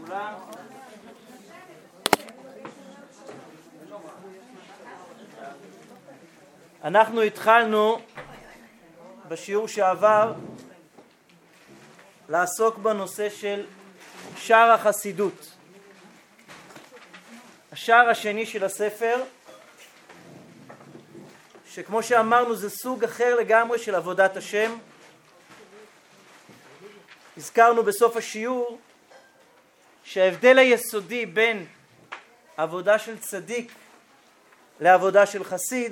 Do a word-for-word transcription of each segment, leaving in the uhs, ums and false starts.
לכולם. אנחנו התחלנו בשיעור שעבר לעסוק בנושא של שער החסידות. השער השני של הספר, שכמו שאמרנו זה סוג אחר לגמרי של עבודת השם. הזכרנו בסוף השיעור שההבדל היסודי בין עבודה של צדיק לעבודה של חסיד,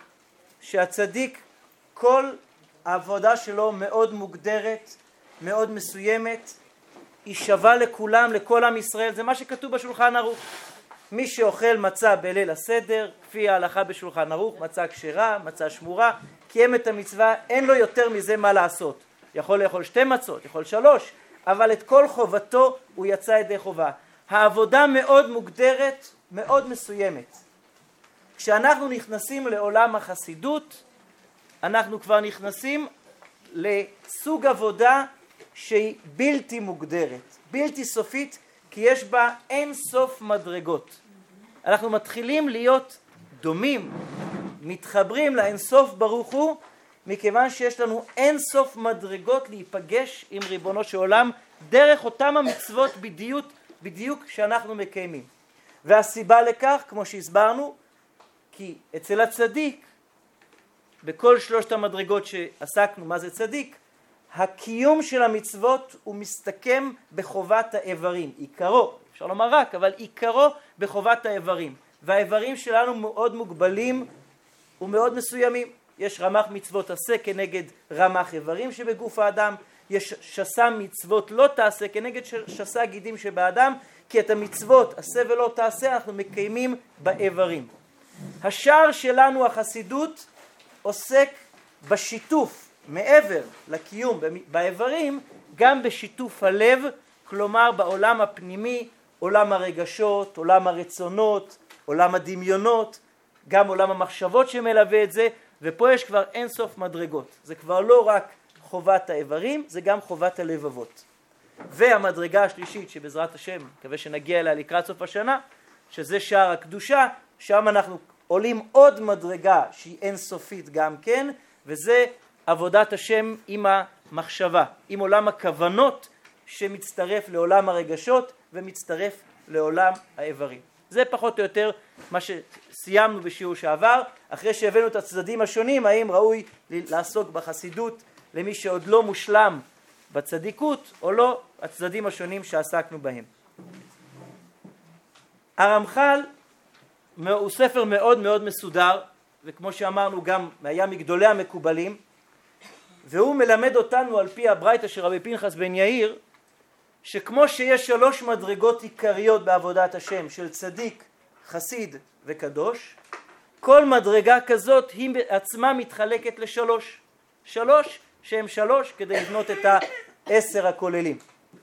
שהצדיק כל העבודה שלו מאוד מוגדרת, מאוד מסוימת, היא שווה לכולם, לכל עם ישראל. זה מה שכתוב בשולחן ערוך. מי שאוכל מצה בליל הסדר, כפי ההלכה בשולחן ערוך, מצה כשרה, מצה שמורה, קיים את המצווה, אין לו יותר מזה מה לעשות. יכול לאכול שתי מצות, יכול שלוש, אבל את כל חובתו הוא יצא ידי חובה. העבודה מאוד מוגדרת, מאוד מסוימת. כשאנחנו נכנסים לעולם החסידות, אנחנו כבר נכנסים לסוג עבודה שהיא בלתי מוגדרת, בלתי סופית, כי יש בה אין סוף מדרגות. אנחנו מתחילים להיות דומים, מתחברים לאין סוף ברוך הוא, מכיוון שיש לנו אין סוף מדרגות להיפגש עם ריבונו של עולם, דרך אותם המצוות בדיוק, בדיוק שאנחנו מקיימים. והסיבה לכך, כמו שהסברנו, כי אצל הצדיק, בכל שלושת המדרגות שעסקנו מה זה צדיק, הקיום של המצוות הוא מסתכם בחובת האיברים. עיקרו, אפשר לומר רק, אבל עיקרו בחובת האיברים. והאיברים שלנו מאוד מוגבלים ומאוד מסוימים. יש רמ"ח מצוות עשה כנגד רמ"ח איברים שבגוף האדם, יש שס"ה מצוות לא תעשה כנגד שס"ה גידים שבאדם, כי את המצוות עשה ולא תעשה אנחנו מקיימים באיברים. השער שלנו החסידות עוסק בשיתוף מעבר לקיום באיברים, גם בשיתוף הלב, כלומר בעולם הפנימי, עולם הרגשות, עולם הרצונות, עולם הדמיונות, גם עולם המחשבות שמלווה את זה, ופה יש כבר אין סוף מדרגות. זה כבר לא רק חובת האיברים, זה גם חובת הלבבות. והמדרגה השלישית שבעזרת השם, מקווה שנגיע אליה לקראת סוף השנה, שזה שער הקדושה, שם אנחנו עולים עוד מדרגה שהיא אין סופית גם כן, וזה עבודת השם עם המחשבה, עם עולם הכוונות שמצטרף לעולם הרגשות ומצטרף לעולם האיברים. זה פחות או יותר מה שסיימנו בשיעור שעבר. אחרי שהבאנו את הצדדים השונים, האם ראוי לעסוק בחסידות למי שעוד לא מושלם בצדיקות או לא, הצדדים השונים שעסקנו בהם. הרמח"ל הוא ספר מאוד מאוד מסודר, וכמו שאמרנו גם היה מגדולי המקובלים, והוא מלמד אותנו על פי הברייתא של רבי פנחס בן יאיר, שכמו שיש שלוש מדרגות עיקריות בעבודת השם של צדיק, חסיד וקדוש, כל מדרגה כזאת היא עצמה מתחלקת לשלוש. שלוש שהם שלוש כדי לבנות את העשר הכוללים.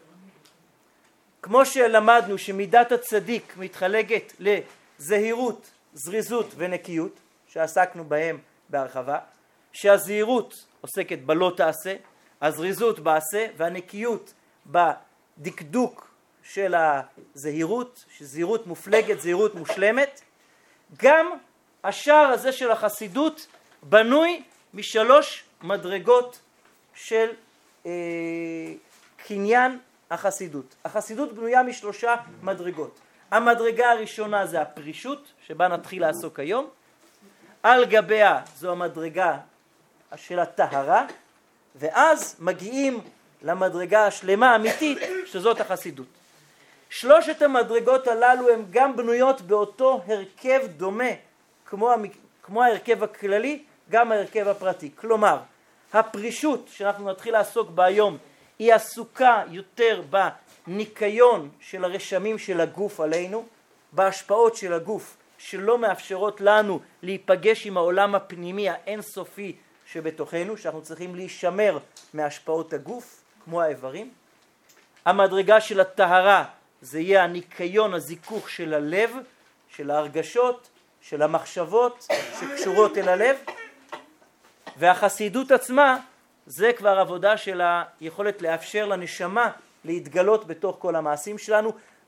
כמו שלמדנו שמידת הצדיק מתחלקת לזהירות, זריזות ונקיות, שעסקנו בהם בהרחבה, שהזהירות עוסקת בלא תעשה, הזריזות בעשה, והנקיות בדקדוק של הזהירות, שזהירות מופלגת, זהירות מושלמת. גם השער הזה של החסידות בנוי משלוש מדרגות של אה, קניין החסידות. החסידות בנויה משלושה מדרגות. המדרגה הראשונה זה הפרישות, שבה נתחיל לעסוק היום. על גביה זו המדרגה של הטהרה, ואז מגיעים למדרגה השלמה האמיתית, שזאת החסידות. שלושת המדרגות הללו הן גם בנויות באותו הרכב דומה, כמו, כמו ההרכב הכללי, גם ההרכב הפרטי. כלומר, הפרישות שאנחנו נתחיל לעסוק בה היום, היא עסוקה יותר בניקיון של הרשמים של הגוף עלינו, בהשפעות של הגוף שלא מאפשרות לנו להיפגש עם העולם הפנימי האינסופי שבתוכנו, שאנחנו צריכים להישמר מהשפעות הגוף, כמו האיברים. המדרגה של הטהרה זה יהיה הניקיון, הזיכוך של הלב, של ההרגשות, של המחשבות שקשורות אל הלב. והחסידות עצמה זה כבר עבודה של היכולת לאפשר לנשמה להתגלות בתוך כל המעשים שלנו,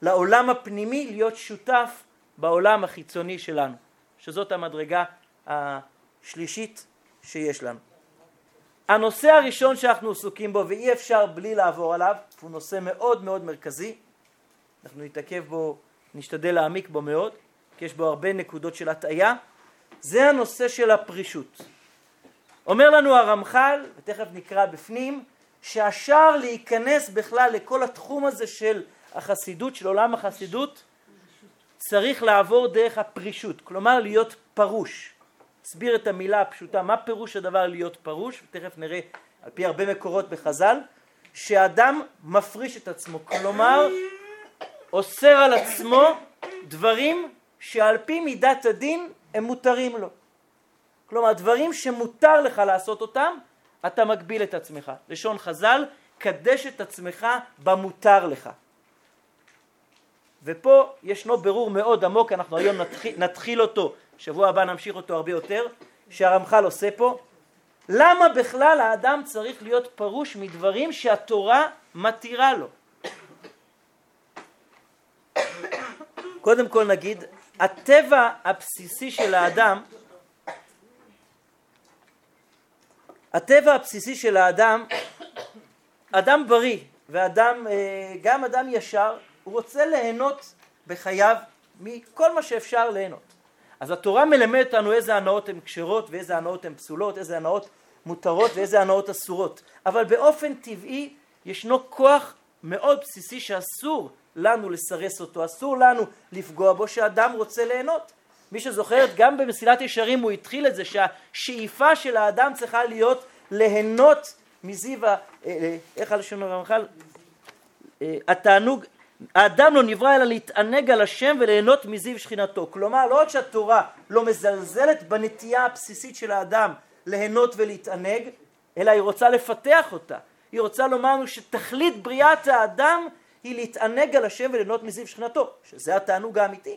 לעולם הפנימי להיות שותף בעולם החיצוני שלנו, שזאת המדרגה השלישית שיש לנו. הנושא הראשון שאנחנו עסוקים בו, ואי אפשר בלי לעבור עליו, הוא נושא מאוד מאוד מרכזי, אנחנו נתעכב בו, נשתדל להעמיק בו מאוד, כי יש בו הרבה נקודות של הטעיה, זה הנושא של הפרישות. אומר לנו הרמח"ל, ותכף נקרא בפנים, שהשער להיכנס בכלל לכל התחום הזה של החסידות, של עולם החסידות, צריך לעבור דרך הפרישות, כלומר להיות פרוש. אסביר את המילה הפשוטה, מה פירוש הדבר להיות פרוש, ותכף נראה על פי הרבה מקורות בחז"ל, שאדם מפריש את עצמו, כלומר אוסר על עצמו דברים שעל פי מידת הדין הם מותרים לו. כלומר, דברים שמותר לך לעשות אותם, אתה מגביל את עצמך. לשון חז"ל, קדש את עצמך במותר לך. ופה ישנו ברור מאוד עמוק, אנחנו היום נתחיל, נתחיל אותו, שבוע הבא נמשיך אותו הרבה יותר, שהרמח"ל עושה פה. למה בכלל האדם צריך להיות פרוש מדברים שהתורה מתירה לו? קודם כל נגיד, הטבע הבסיסי של האדם, הטבע הבסיסי של האדם, אדם בריא ואדם, גם אדם ישר, הוא רוצה ליהנות בחייו מכל מה שאפשר ליהנות. אז התורה מלמדת אותנו איזה הנאות הן כשרות ואיזה הנאות הן פסולות, איזה הנאות מותרות ואיזה הנאות אסורות. אבל באופן טבעי ישנו כוח מאוד בסיסי שאסור לנו לסרס אותו, אסור לנו לפגוע בו, שאדם רוצה ליהנות. מי שזוכרת, גם במסילת ישרים הוא התחיל את זה, שהשאיפה של האדם צריכה להיות ליהנות מזיו, איך הלשון הרמח"ל? התענוג, האדם לא נברא אלא להתענג על השם וליהנות מזיו שכינתו. כלומר, לא רק שהתורה לא מזלזלת בנטייה הבסיסית של האדם ליהנות ולהתענג, אלא היא רוצה לפתח אותה. היא רוצה לומר לנו שתכלית בריאת האדם היא להתענג על השם וליהנות מזיו שכינתו, שזה התענוג האמיתי.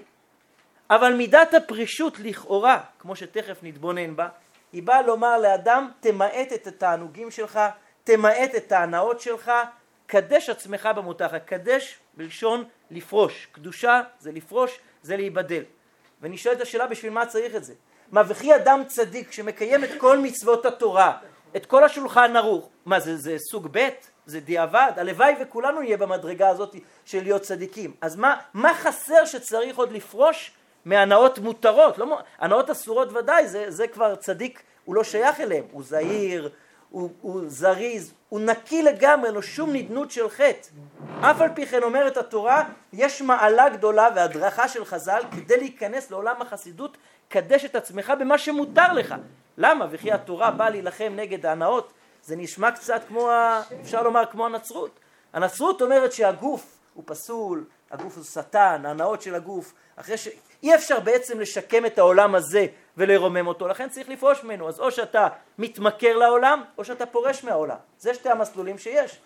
אבל מידת הפרישות לכאורה, כמו שתכף נתבונן בה, היא באה לומר לאדם, תמעט את התענוגים שלך, תמעט את ההנאות שלך, קדש עצמך במותך. קדש בלשון לפרוש. קדושה זה לפרוש, זה להיבדל. ונשאלת השאלה, בשביל מה צריך את זה? מה, וכי אדם צדיק שמקיים את כל מצוות התורה, את כל השולחן ערוך, מה זה, זה סוג ב'? זה דיעבד? הלוואי וכולנו נהיה במדרגה הזאת של להיות צדיקים. אז מה, מה חסר שצריך עוד לפרוש מהנאות מותרות? לא, הנאות אסורות ודאי, זה, זה כבר צדיק, הוא לא שייך אליהם, הוא זהיר, הוא, הוא זריז, הוא נקי לגמרי, לא שום נדנות של חטא. אף על פי כן אומרת התורה, יש מעלה גדולה והדרכה של חז"ל כדי להיכנס לעולם החסידות, קדש את עצמך במה שמותר לך. למה? וכי התורה באה להילחם נגד ההנאות, זה נשמע קצת כמו, אפשר לומר, כמו הנצרות. הנצרות אומרת שהגוף הוא פסול, הגוף הוא שטן, ההנאות של הגוף, אחרי ש... אי אפשר בעצם לשקם את העולם הזה ולרומם אותו, לכן צריך לפרוש ממנו. אז או שאתה מתמכר לעולם, או שאתה פורש מהעולם. זה שתי המסלולים שיש.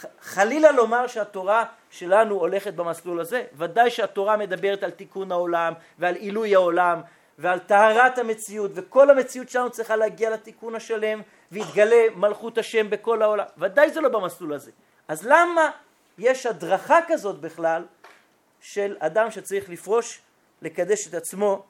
חלילה לומר שהתורה שלנו הולכת במסלול הזה. ודאי שהתורה מדברת על תיקון העולם ועל עילוי העולם ועל טהרת המציאות, וכל המציאות שלנו צריכה להגיע לתיקון השלם, והתגלה מלכות השם בכל העולם. ודאי זה לא במסלול הזה. אז למה יש הדרכה כזאת בכלל של אדם שצריך לפרוש, לקדש את עצמו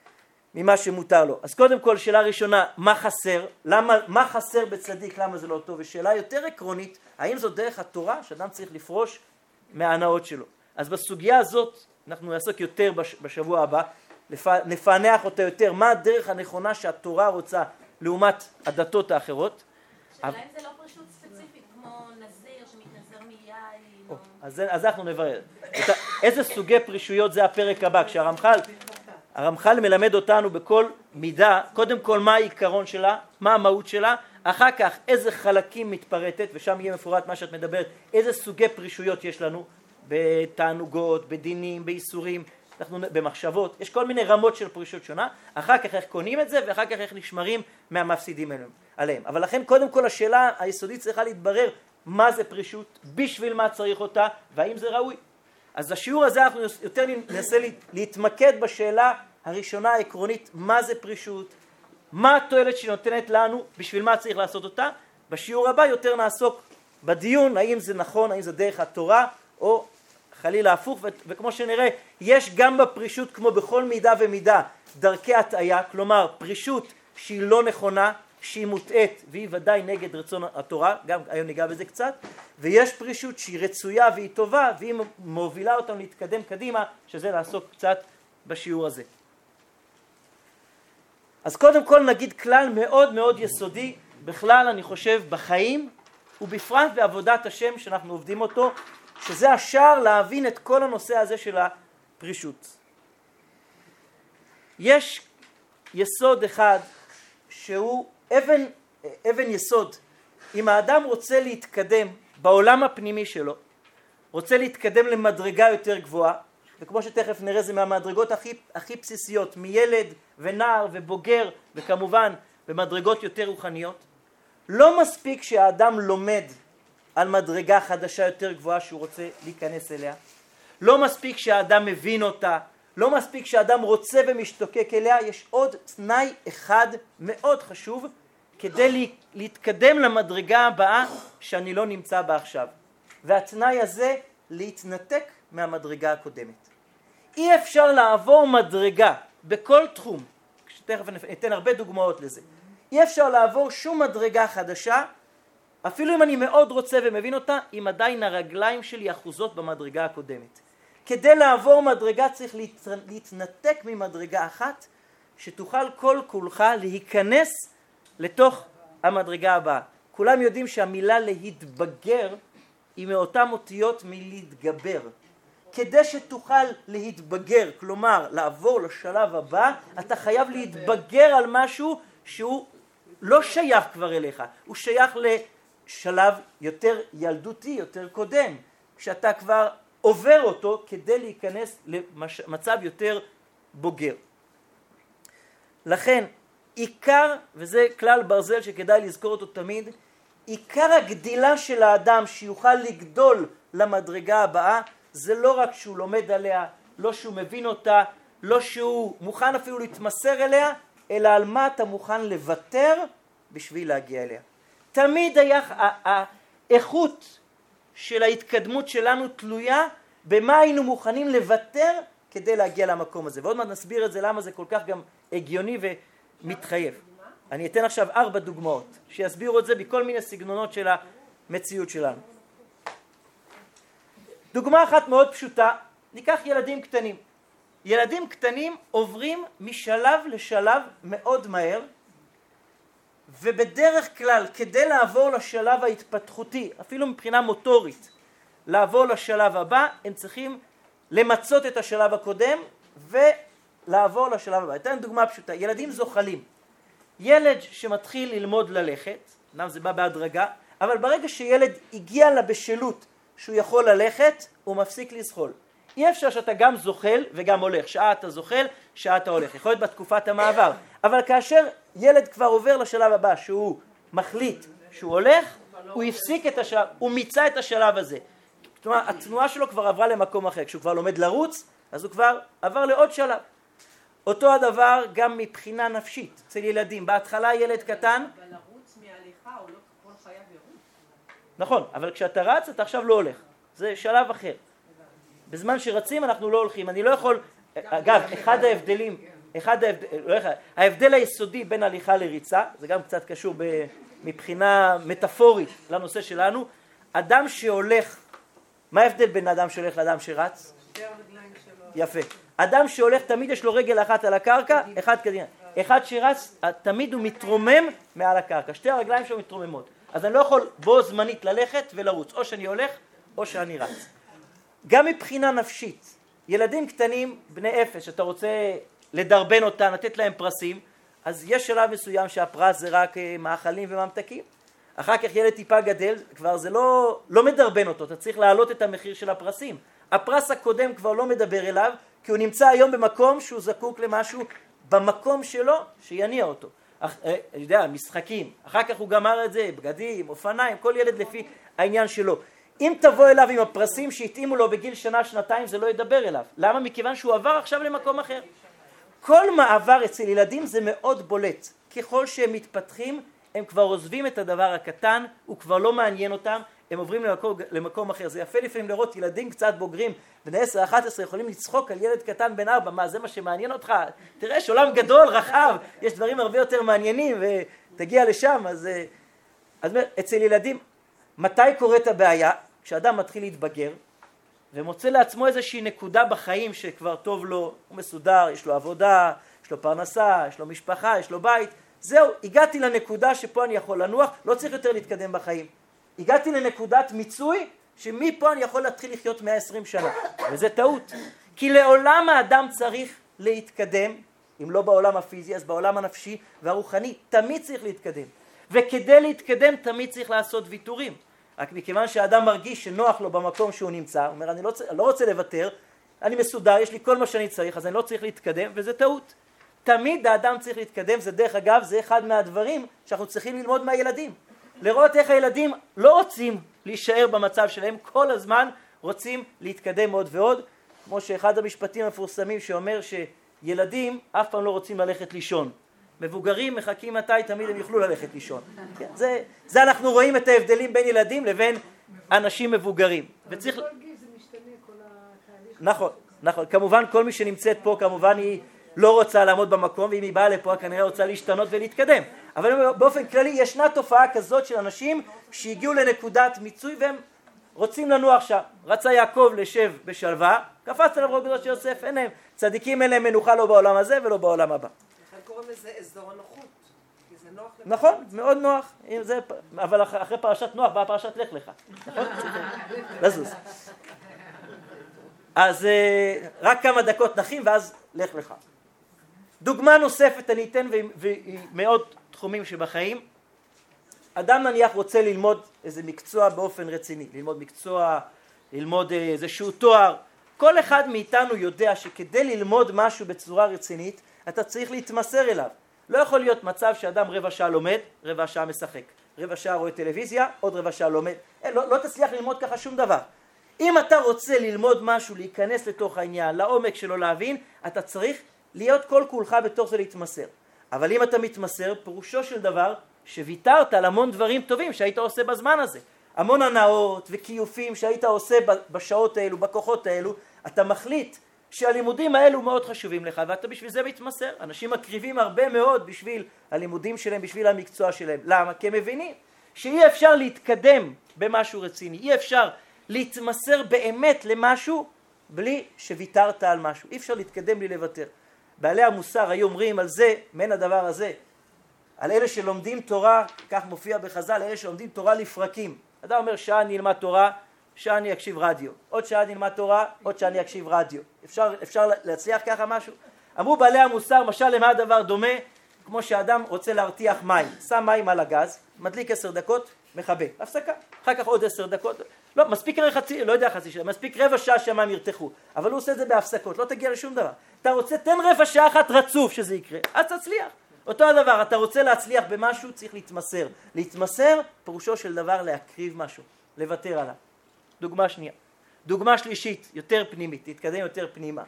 ממה שמותר לו? אז קודם כל, שאלה ראשונה, מה חסר? למה, מה חסר בצדיק? למה זה לא טוב? ושאלה יותר עקרונית, האם זו דרך התורה שאדם צריך לפרוש מההנאות שלו? אז בסוגיה הזאת אנחנו נעסוק יותר בשבוע הבא, נפענח אותה יותר, מה הדרך הנכונה שהתורה רוצה לעומת הדתות האחרות. שאלה אם זה לא פרישות ספציפית, כמו נזיר שמתנזר מיין. אז, אז אנחנו נברר. איזה סוגי פרישויות זה הפרק הבא, כשהרמח"ל, הרמח"ל מלמד אותנו בכל מידה, קודם כל מה העיקרון שלה, מה המהות שלה, אחר כך איזה חלקים מתפרטת, ושם יהיה מפורט מה שאת מדברת, איזה סוגי פרישויות יש לנו, בתענוגות, בדינים, באיסורים, אנחנו במחשבות, יש כל מיני רמות של פרישות שונה, אחר כך איך קונים את זה, ואחר כך איך נשמרים מהמפסידים עליהם. אבל לכן קודם כל השאלה היסודית צריכה להתברר, מה זה פרישות, בשביל מה צריך אותה, והאם זה ראוי. אז השיעור הזה אנחנו יותר ננסה להתמקד בשאלה הראשונה העקרונית, מה זה פרישות, מה התועלת שנותנת לנו, בשביל מה צריך לעשות אותה. בשיעור הבא יותר נעסוק בדיון, האם זה נכון, האם זה דרך התורה, או חלילה הפוך, ו- וכמו שנראה, יש גם בפרישות, כמו בכל מידה ומידה, דרכי הטעיה, כלומר פרישות שהיא לא נכונה, שהיא מוטעת והיא ודאי נגד רצון התורה, גם היום ניגע בזה קצת, ויש פרישות שהיא רצויה והיא טובה והיא מובילה אותם להתקדם קדימה, שזה לעסוק קצת בשיעור הזה. אז קודם כל נגיד כלל מאוד מאוד יסודי, בכלל אני חושב בחיים ובפרט בעבודת השם שאנחנו עובדים אותו, שזה השער להבין את כל הנושא הזה של הפרישות. יש יסוד אחד שהוא אבן, אבן יסוד. אם האדם רוצה להתקדם בעולם הפנימי שלו, רוצה להתקדם למדרגה יותר גבוהה, וכמו שתכף נראה זה מהמדרגות הכי, הכי בסיסיות, מילד ונער ובוגר, וכמובן במדרגות יותר רוחניות, לא מספיק שהאדם לומד על מדרגה חדשה יותר גבוהה שהוא רוצה להיכנס אליה, לא מספיק שהאדם מבין אותה, לא מספיק שהאדם רוצה ומשתוקק אליה, יש עוד תנאי אחד מאוד חשוב כדי להתקדם למדרגה הבאה שאני לא נמצא בה עכשיו. והתנאי הזה להתנתק מהמדרגה הקודמת. אי אפשר לעבור מדרגה בכל תחום, תכף אתן הרבה דוגמאות לזה. אי אפשר לעבור שום מדרגה חדשה, אפילו אם אני מאוד רוצה ומבין אותה, אם עדיין הרגליים שלי אחוזות במדרגה הקודמת. כדי לעבור מדרגה צריך להתנתק ממדרגה אחת, שתוכל כל כולך להיכנס לתוך המדרגה הבאה. כולם יודעים שהמילה להתבגר היא מאותן אותיות מלהתגבר. כדי שתוכל להתבגר, כלומר לעבור לשלב הבא, אתה חייב להתבגר על משהו שהוא לא שייך כבר אליך, הוא שייך לשלב יותר ילדותי, יותר קודם, כשאתה כבר עובר אותו כדי להיכנס למצב יותר בוגר. לכן עיקר, וזה כלל ברזל שכדאי לזכור אותו תמיד, עיקר הגדילה של האדם שיוכל לגדול למדרגה הבאה, זה לא רק שהוא לומד עליה, לא שהוא מבין אותה, לא שהוא מוכן אפילו להתמסר אליה, אלא על מה אתה מוכן לוותר בשביל להגיע אליה. תמיד היה האיכות של ההתקדמות שלנו תלויה במה היינו מוכנים לוותר כדי להגיע למקום הזה. ועוד מעט נסביר את זה, למה זה כל כך גם הגיוני ומתחייב. אני אתן עכשיו ארבע דוגמאות שיסבירו את זה בכל מיני סגנונות של המציאות שלנו. דוגמה אחת מאוד פשוטה, ניקח ילדים קטנים. ילדים קטנים עוברים משלב לשלב מאוד מהר, ובדרך כלל כדי לעבור לשלב ההתפתחותי, אפילו מבחינה מוטורית, לעבור לשלב הבא, הם צריכים למצות את השלב הקודם ולעבור לשלב הבא. אתן דוגמה פשוטה, ילדים זוחלים. ילד שמתחיל ללמוד ללכת, אמנם זה בא בהדרגה, אבל ברגע שילד הגיע לבשלות שהוא יכול ללכת, הוא מפסיק לזחול. אי אפשר שאתה גם זוחל וגם הולך, שעה אתה זוחל, שעה אתה הולך, יכול להיות בתקופת המעבר, אבל כאשר ילד כבר עובר לשלב הבא שהוא מחליט שהוא הולך, הוא הפסיק את השלב, הוא מיצה את השלב הזה. זאת אומרת, התנועה שלו כבר עברה למקום אחר, כשהוא כבר לומד לרוץ, אז הוא כבר עבר לעוד שלב. אותו הדבר גם מבחינה נפשית אצל ילדים, בהתחלה ילד קטן, אבל לרוץ מהליכה הוא לא כל חייב לרוץ. נכון, אבל כשאתה רץ אתה עכשיו לא הולך, זה שלב אחר. בזמן שרצים אנחנו לא הולכים, אני לא יכול, אגב, אחד ההבדלים, אחד ההבדל, לא אחד, ההבדל היסודי בין הליכה לריצה, זה גם קצת קשור מבחינה מטאפורית לנושא שלנו, אדם שהולך, מה ההבדל בין אדם שהולך לאדם שרץ? יפה. אדם שהולך תמיד יש לו רגל אחת על הקרקע, אחד קדימה. אחד שרץ תמיד הוא מתרומם מעל הקרקע, שתי הרגליים שלו מתרוממות. אז אני לא יכול בו זמנית ללכת ולרוץ, או שאני הולך או שאני רץ. גם מבחינה נפשית, ילדים קטנים, בני אפס, שאתה רוצה לדרבן אותם, לתת להם פרסים, אז יש שלב מסוים שהפרס זה רק מאכלים וממתקים. אחר כך ילד טיפה גדל, כבר זה לא, לא מדרבן אותו, אתה צריך להעלות את המחיר של הפרסים. הפרס הקודם כבר לא מדבר אליו, כי הוא נמצא היום במקום שהוא זקוק למשהו במקום שלו שיניע אותו. אח, אה, אני יודע, משחקים, אחר כך הוא גמר את זה, בגדים, אופניים, כל ילד לפי העניין שלו. אם תבוא אליו עם הפרסים שהתאימו לו בגיל שנה, שנתיים, זה לא ידבר אליו. למה? מכיוון שהוא עבר עכשיו למקום אחר. כל מעבר אצל ילדים זה מאוד בולט. ככל שהם מתפתחים, הם כבר עוזבים את הדבר הקטן, הוא כבר לא מעניין אותם, הם עוברים למקום, למקום אחר. זה יפה לפעמים לראות ילדים קצת בוגרים, בני עשר אחת עשרה יכולים לצחוק על ילד קטן בן ארבע, מה זה מה שמעניין אותך? תראה, יש עולם גדול, רחב, יש דברים הרבה יותר מעניינים ותגיע לשם. אז, אז אצל ילדים, מתי קורית הבעיה? כשאדם מתחיל להתבגר ומוצא לעצמו איזושהי נקודה בחיים שכבר טוב לו, הוא מסודר, יש לו עבודה, יש לו פרנסה, יש לו משפחה, יש לו בית. זהו, הגעתי לנקודה שפה אני יכול לנוח, לא צריך יותר להתקדם בחיים. הגעתי לנקודת מיצוי שמפה אני יכול להתחיל לחיות מאה ועשרים שנה. וזה טעות. כי לעולם האדם צריך להתקדם, אם לא בעולם הפיזי, אז בעולם הנפשי והרוחני, תמיד צריך להתקדם. וכדי להתקדם תמיד צריך לעשות ויתורים. רק מכיוון שהאדם מרגיש שנוח לו במקום שהוא נמצא, הוא אומר, אני לא, אני לא רוצה לוותר, אני מסודר, יש לי כל מה שאני צריך, אז אני לא צריך להתקדם, וזה טעות. תמיד האדם צריך להתקדם, זה דרך אגב, זה אחד מהדברים שאנחנו צריכים ללמוד מהילדים. לראות איך הילדים לא רוצים להישאר במצב שלהם, כל הזמן רוצים להתקדם עוד ועוד, כמו שאחד המשפטים המפורסמים שאומר שילדים אף פעם לא רוצים ללכת לישון. מבוגרים מחכים מתי תמיד הם יוכלו ללכת לישון. כן, זה, זה אנחנו רואים את ההבדלים בין ילדים לבין אנשים מבוגרים. וצריך... בכל גיל זה משתנה כל התהליך. נכון, נכון. כמובן כל מי שנמצאת פה כמובן היא לא רוצה לעמוד במקום, ואם היא באה לפה כנראה רוצה להשתנות ולהתקדם. אבל באופן כללי ישנה תופעה כזאת של אנשים שהגיעו לנקודת מיצוי והם רוצים לנוח שם. רצה יעקב לשב בשלווה, קפץ עליו רוב גדול של יוסף, אין להם צדיקים, אין להם מנוחה לא בעולם הזה ולא בעולם הבא. לכן קוראים לזה אזור הנוחות, כי זה נוח לך. נכון, מאוד נוח, זה, אבל אחרי פרשת נוח באה פרשת לך לך. נכון? לזוז. אז רק כמה דקות נחים ואז לך לך. דוגמה נוספת אני אתן ומאוד תחומים שבחיים. אדם נניח רוצה ללמוד איזה מקצוע באופן רציני, ללמוד מקצוע, ללמוד איזשהו תואר. כל אחד מאיתנו יודע שכדי ללמוד משהו בצורה רצינית, אתה צריך להתמסר אליו. לא יכול להיות מצב שאדם רבע שעה לומד, רבע שעה משחק. רבע שעה רואה טלוויזיה, עוד רבע שעה לומד. לא, לא תצליח ללמוד ככה שום דבר. אם אתה רוצה ללמוד משהו, להיכנס לתוך העניין, לעומק שלו להבין, אתה צריך להיות כל כולך בתוך זה להתמסר. אבל אם אתה מתמסר, פירושו של דבר שוויתרת על המון דברים טובים שהיית עושה בזמן הזה. המון הנאות וקיופים שהיית עושה בשעות האלו, בכוחות האלו, אתה מחליט שהלימודים האלו מאוד חשובים לך, ואתה בשביל זה מתמסר. אנשים מקריבים הרבה מאוד בשביל הלימודים שלהם, בשביל המקצוע שלהם. למה? כי הם מבינים שאי אפשר להתקדם במשהו רציני, אי אפשר להתמסר באמת למשהו בלי שוויתרת על משהו. אי אפשר להתקדם בלי לוותר. בעלי המוסר היו אומרים על זה, מן הדבר הזה, על אלה שלומדים תורה, כך מופיע בחז"ל, אלה שלומדים תורה לפרקים. אדם אומר, שעה אני אלמד תורה, שעה אני אקשיב רדיו. עוד שעה אני אלמד תורה, עוד שעה אני אקשיב רדיו. אפשר, אפשר להצליח ככה משהו? אמרו בעלי המוסר, משל למה הדבר דומה? כמו שאדם רוצה להרתיח מים. שם מים על הגז, מדליק עשר דקות, מכבה. הפסקה. אחר כך עוד עשר דקות. לא, מספיק חצי, לא יודע חצי שעה, מספיק רבע שעה שהמים ירתחו. אבל הוא עושה את זה בהפסקות, לא תגיע לשום דבר. אתה רוצה, תן רבע שעה אחת רצוף שזה יקרה, אז תצליח. אותו הדבר, אתה רוצה להצליח במשהו, צריך להתמסר. להתמסר, פירושו של דבר להקריב משהו, לוותר עליו. דוגמה שנייה. דוגמה שלישית, יותר פנימית, תתקדם יותר פנימה.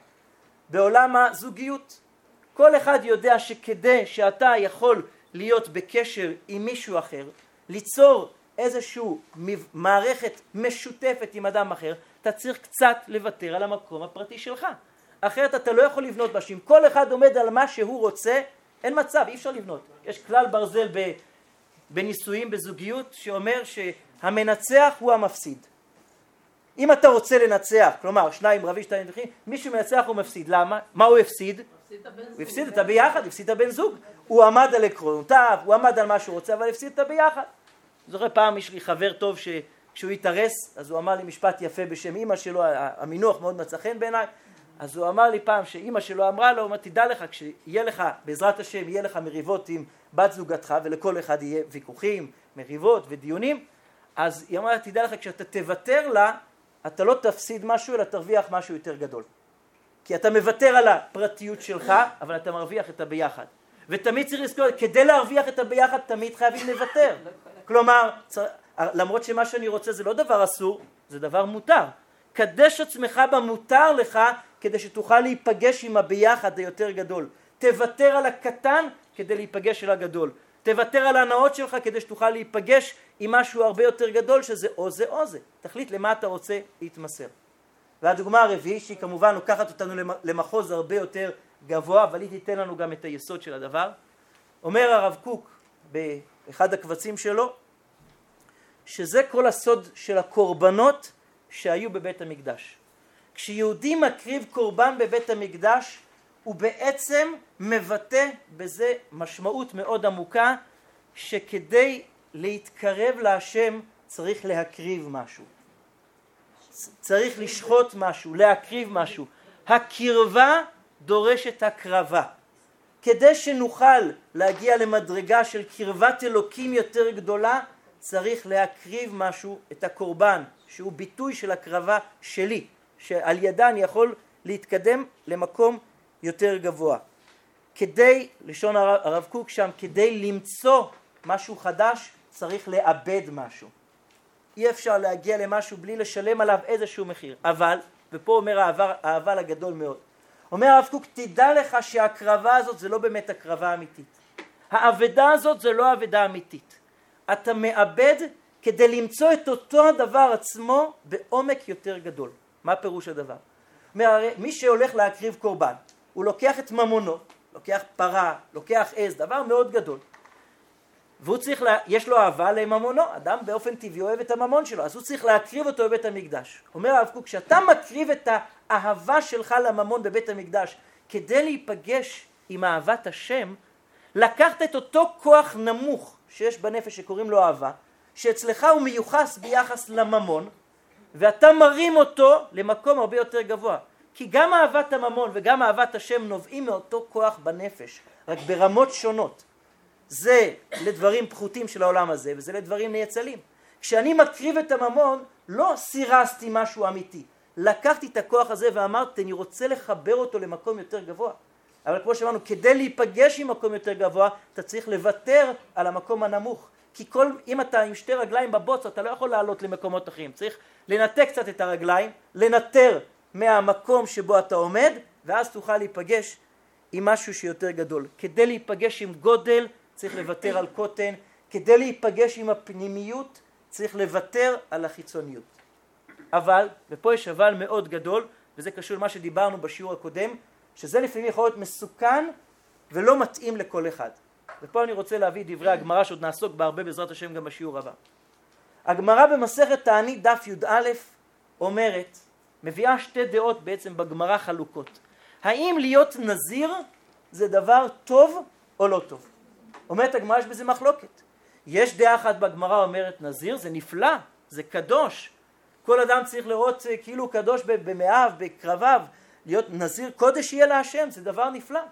בעולם הזוגיות, כל אחד יודע שכדי שאתה יכול להיות בקשר עם מישהו אחר, ליצור איזשהו מערכת משותפת עם אדם אחר, אתה צריך קצת לוותר על המקום הפרטי שלך. אחרת אתה לא יכול לבנות משהו. אם כל אחד עומד על מה שהוא רוצה, אין מצב, אי אפשר לבנות. יש כלל ברזל בנישואים, בזוגיות, שאומר שהמנצח הוא המפסיד. אם אתה רוצה לנצח, כלומר, שניים רבים, שתיים נצחים, מישהו מנצח הוא מפסיד. למה? מה הוא הפסיד? הוא הפסיד את הביחד, הפסיד את הבן זוג. הוא עמד על עקרונותיו, הוא עמד על מה שהוא רוצה, אבל הפסיד את הביחד. זוכר פעם, יש לי חבר טוב שכשהוא התארס, אז הוא אמר לי משפט יפה בשם אמא שלו, המינוח מאוד מצא חן בעיניי. אז הוא אמר לי פעם שאמא שלו אמרה לו, הוא אמר, תדע לך, כשיהיה לך, בעזרת השם, יהיה לך מריבות עם בת זוגתך, ולכל אחד יהיה ויכוחים, מריבות ודיונים, אז היא אמרה, תדע לך, כשאתה תוותר לה, אתה לא תפסיד משהו, אלא תרוויח משהו יותר גדול. כי אתה מוותר על הפרטיות שלך, אבל אתה מרוויח את הביחד. ותמיד צריך לזכור, כדי להרוויח את הביחד, תמיד חייבים לוותר. כלומר, למרות שמה שאני רוצה זה לא דבר אסור, זה דבר מותר. קדש עצמך במותר לך, כדי שתוכל להיפגש עם הביחד היותר גדול. תוותר על הקטן כדי להיפגש אל הגדול. תוותר על ההנאות שלך כדי שתוכל להיפגש עם משהו הרבה יותר גדול, שזה או זה או זה. תחליט למה אתה רוצה להתמסר. והדוגמה הרביעית, שהיא כמובן לוקחת אותנו למחוז הרבה יותר גבוה, אבל היא תיתן לנו גם את היסוד של הדבר. אומר הרב קוק באחד הקבצים שלו, שזה כל הסוד של הקורבנות שהיו בבית המקדש. כשיהודי מקריב קורבן בבית המקדש, הוא בעצם מבטא בזה משמעות מאוד עמוקה, שכדי להתקרב להשם צריך להקריב משהו. צריך לשחוט משהו, להקריב משהו. הקרבה דורשת הקרבה. כדי שנוכל להגיע למדרגה של קרבת אלוקים יותר גדולה, צריך להקריב משהו, את הקורבן, שהוא ביטוי של הקרבה שלי, שעל ידה אני יכול להתקדם למקום יותר גבוה. כדי, לשון הרב, הרב קוק שם, כדי למצוא משהו חדש, צריך לאבד משהו. אי אפשר להגיע למשהו בלי לשלם עליו איזשהו מחיר. אבל, ופה אומר האבל הגדול מאוד, אומר הרב קוק, תדע לך שהקרבה הזאת זה לא באמת הקרבה אמיתית. האבדה הזאת זה לא אבדה אמיתית. אתה מאבד כדי למצוא את אותו הדבר עצמו בעומק יותר גדול. מה פירוש הדבר? מי שהולך להקריב קורבן, הוא לוקח את ממונו, לוקח פרה, לוקח עז, דבר מאוד גדול. והוא צריך, לה, יש לו אהבה לממונו, אדם באופן טבעי אוהב את הממון שלו, אז הוא צריך להקריב אותו בבית המקדש. אומר הרב קוק, כשאתה מקריב את האהבה שלך לממון בבית המקדש, כדי להיפגש עם אהבת השם, לקחת את אותו כוח נמוך שיש בנפש שקוראים לו אהבה, שאצלך הוא מיוחס ביחס לממון, ואתה מרים אותו למקום הרבה יותר גבוה. כי גם אהבת הממון וגם אהבת השם נובעים מאותו כוח בנפש, רק ברמות שונות. זה לדברים פחותים של העולם הזה, וזה לדברים נאצלים. כשאני מקריב את הממון, לא סירסתי משהו אמיתי. לקחתי את הכוח הזה ואמרתי, אני רוצה לחבר אותו למקום יותר גבוה. אבל כמו שאמרנו, כדי להיפגש עם מקום יותר גבוה, אתה צריך לוותר על המקום הנמוך. כי כל, אם אתה עם שתי רגליים בבוץ, אתה לא יכול לעלות למקומות אחרים. צריך לנתק קצת את הרגליים, לנטר מהמקום שבו אתה עומד, ואז תוכל להיפגש עם משהו שיותר גדול. כדי להיפגש עם גודל, צריך לוותר על קוטן. כדי להיפגש עם הפנימיות, צריך לוותר על החיצוניות. אבל, ופה יש אבל מאוד גדול, וזה קשור למה שדיברנו בשיעור הקודם, שזה לפעמים יכול להיות מסוכן ולא מתאים לכל אחד. ופה אני רוצה להביא דברי הגמרא שעוד נעסוק בה הרבה בעזרת השם גם בשיעור הבא. הגמרא במסכת תענית דף י"א אומרת, מביאה שתי דעות בעצם בגמרא חלוקות. האם להיות נזיר זה דבר טוב או לא טוב? אומרת הגמרא, יש בזה מחלוקת. יש דעה אחת בגמרא אומרת נזיר זה נפלא, זה קדוש. כל אדם צריך לראות כאילו קדוש במאיו, בקרביו, להיות נזיר קודש יהיה להשם, זה דבר נפלא.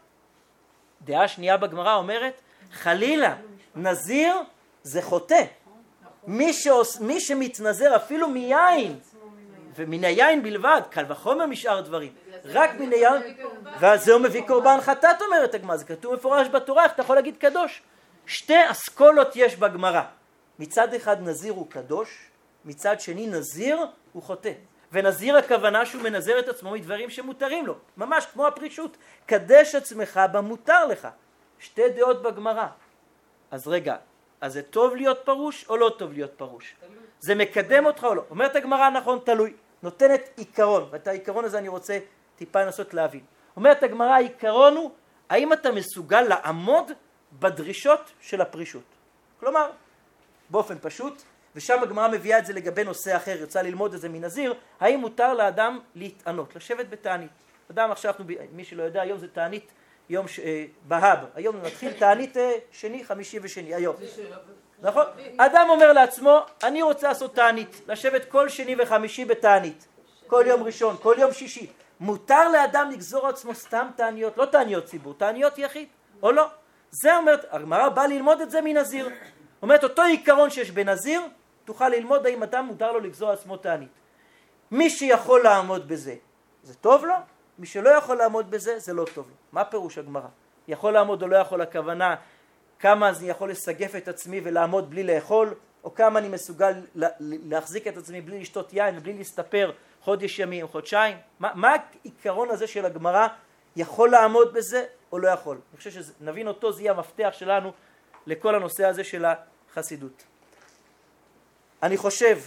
דעה שנייה בגמרא אומרת, חלילה, נזיר זה חוטא. מי, שעוש, מי שמתנזר אפילו מיין, ומן היין בלבד, קל וחומר משאר דברים, רק מן היין, וזה הוא מביא קורבן חטאת, אומרת הגמרא, זה כתוב מפורש בתורה, איך אתה יכול להגיד קדוש? שתי אסכולות יש בגמרא. מצד אחד נזיר הוא קדוש, מצד שני נזיר הוא חוטא. ונזיר הכוונה שהוא מנזר את עצמו מדברים שמותרים לו, ממש כמו הפרישות. קדש עצמך במותר לך. שתי דעות בגמרא. אז רגע, אז זה טוב להיות פרוש או לא טוב להיות פרוש? תלוי. זה מקדם אותך או לא? אומרת הגמרא, נכון, תלוי. נותנת עיקרון, ואת העיקרון הזה אני רוצה טיפה לנסות להבין. אומרת הגמרא, העיקרון הוא, האם אתה מסוגל לעמוד בדרישות של הפרישות? כלומר, באופן פשוט, ושם הגמרא מביאה את זה לגבי נושא אחר, יוצא ללמוד את זה מנזיר, האם מותר לאדם להתענות, לשבת בתענית. אדם עכשיו, מי שלא יודע, היום זה תענית יום ש... בהב, היום נתחיל תענית שני, חמישי ושני, היום. נכון? אדם אומר לעצמו, אני רוצה לעשות תענית, לשבת כל שני וחמישי בתענית, כל יום ראשון, כל יום שישי. מותר לאדם לגזור עצמו סתם תעניות, לא תעניות ציבור, תעניות יחיד, או לא? זה אומרת, הגמרא בא ללמוד את זה מנזיר. אומרת, אותו עיקרון שיש בנזיר, תוכל ללמוד האם אדם מותר לו לגזור עצמו תענית. מי שיכול לעמוד בזה, זה טוב לו? מי שלא יכול לעמוד בזה, זה לא טוב לו. מה פירוש הגמרא? יכול לעמוד או לא יכול, הכוונה כמה אני יכול לסגף את עצמי ולעמוד בלי לאכול, או כמה אני מסוגל להחזיק את עצמי בלי לשתות יין ובלי להסתפר חודש ימים, חודשיים. מה, מה העיקרון הזה של הגמרא? יכול לעמוד בזה או לא יכול? אני חושב שנבין אותו, זה יהיה המפתח שלנו לכל הנושא הזה של החסידות. אני חושב,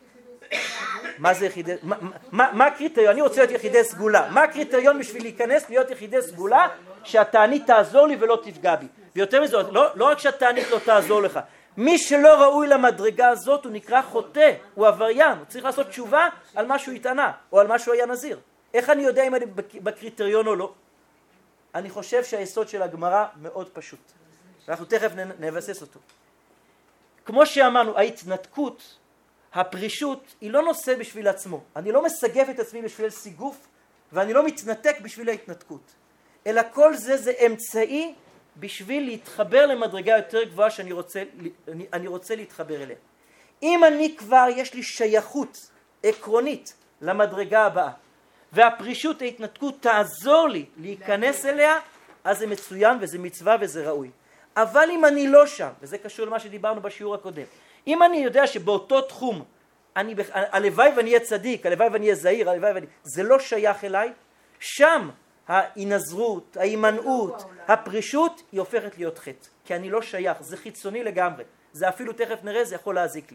מה זה יחידי, מה, מה, מה הקריטריון? אני רוצה להיות יחידי סגולה. מה הקריטריון בשביל להיכנס להיות יחידי סגולה? שהתענית תעזור לי ולא תפגע בי. ויותר מזה, לא, לא רק שהתענית לא תעזור לך, מי שלא ראוי למדרגה הזאת הוא נקרא חוטא, הוא עבריין, הוא צריך לעשות תשובה על מה שהוא התענה, או על מה שהוא היה נזיר. איך אני יודע אם אני בקריטריון או לא? אני חושב שהיסוד של הגמרא מאוד פשוט. אנחנו תכף נבסס אותו. כמו שאמרנו, ההתנתקות, הפרישות, היא לא נושא בשביל עצמו. אני לא מסגף את עצמי בשביל סיגוף, ואני לא מתנתק בשביל ההתנתקות. אלא כל זה זה אמצעי בשביל להתחבר למדרגה יותר גבוהה שאני רוצה, אני, אני רוצה להתחבר אליה. אם אני כבר, יש לי שייכות עקרונית למדרגה הבאה, והפרישות, ההתנתקות תעזור לי להיכנס אליה, אז זה מצוין וזה מצווה וזה ראוי. אבל אם אני לא שם, וזה קשור למה שדיברנו בשיעור הקודם, אם אני יודע שבאותו תחום, אני, הלוואי ואני אהיה צדיק, הלוואי ואני אהיה זהיר, הלוואי ואני, זה לא שייך אליי, שם ההינזרות, ההימנעות, הפרישות, היא הופכת להיות חטא. כי אני לא שייך, זה חיצוני לגמרי. זה אפילו תכף נראה, זה יכול להזיק לי.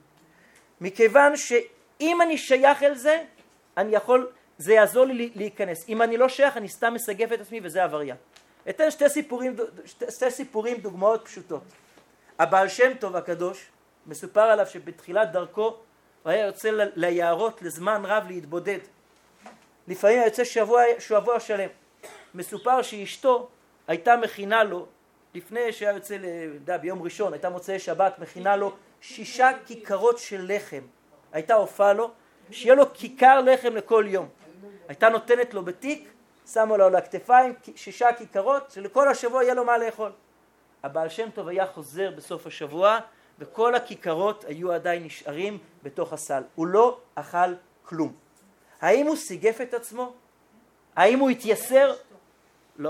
מכיוון שאם אני שייך אל זה, אני יכול, זה יעזור לי להיכנס. אם אני לא שייך, אני סתם מסגף את עצמי וזה עבריין. אתן שתי סיפורים, שתי, שתי סיפורים, דוגמאות פשוטות. הבעל שם טוב הקדוש, מסופר עליו שבתחילת דרכו, הוא היה יוצא ל- ליערות לזמן רב להתבודד. לפעמים יוצא שבוע, שבוע שלם. מסופר שאשתו הייתה מכינה לו, לפני שהיה יוצא לדע, ביום ראשון, הייתה מוצאי שבת, מכינה לו שישה כיכרות של לחם. הייתה הופעה לו, שיהיה לו כיכר לחם לכל יום. הייתה נותנת לו בתיק, שמה לו על הכתפיים, שישה כיכרות, שלכל השבוע יהיה לו מה לאכול. הבעל שם טוב היה חוזר בסוף השבוע, וכל הכיכרות היו עדיין נשארים בתוך הסל. הוא לא אכל כלום. האם הוא סיגף את עצמו? האם הוא התייסר? לא.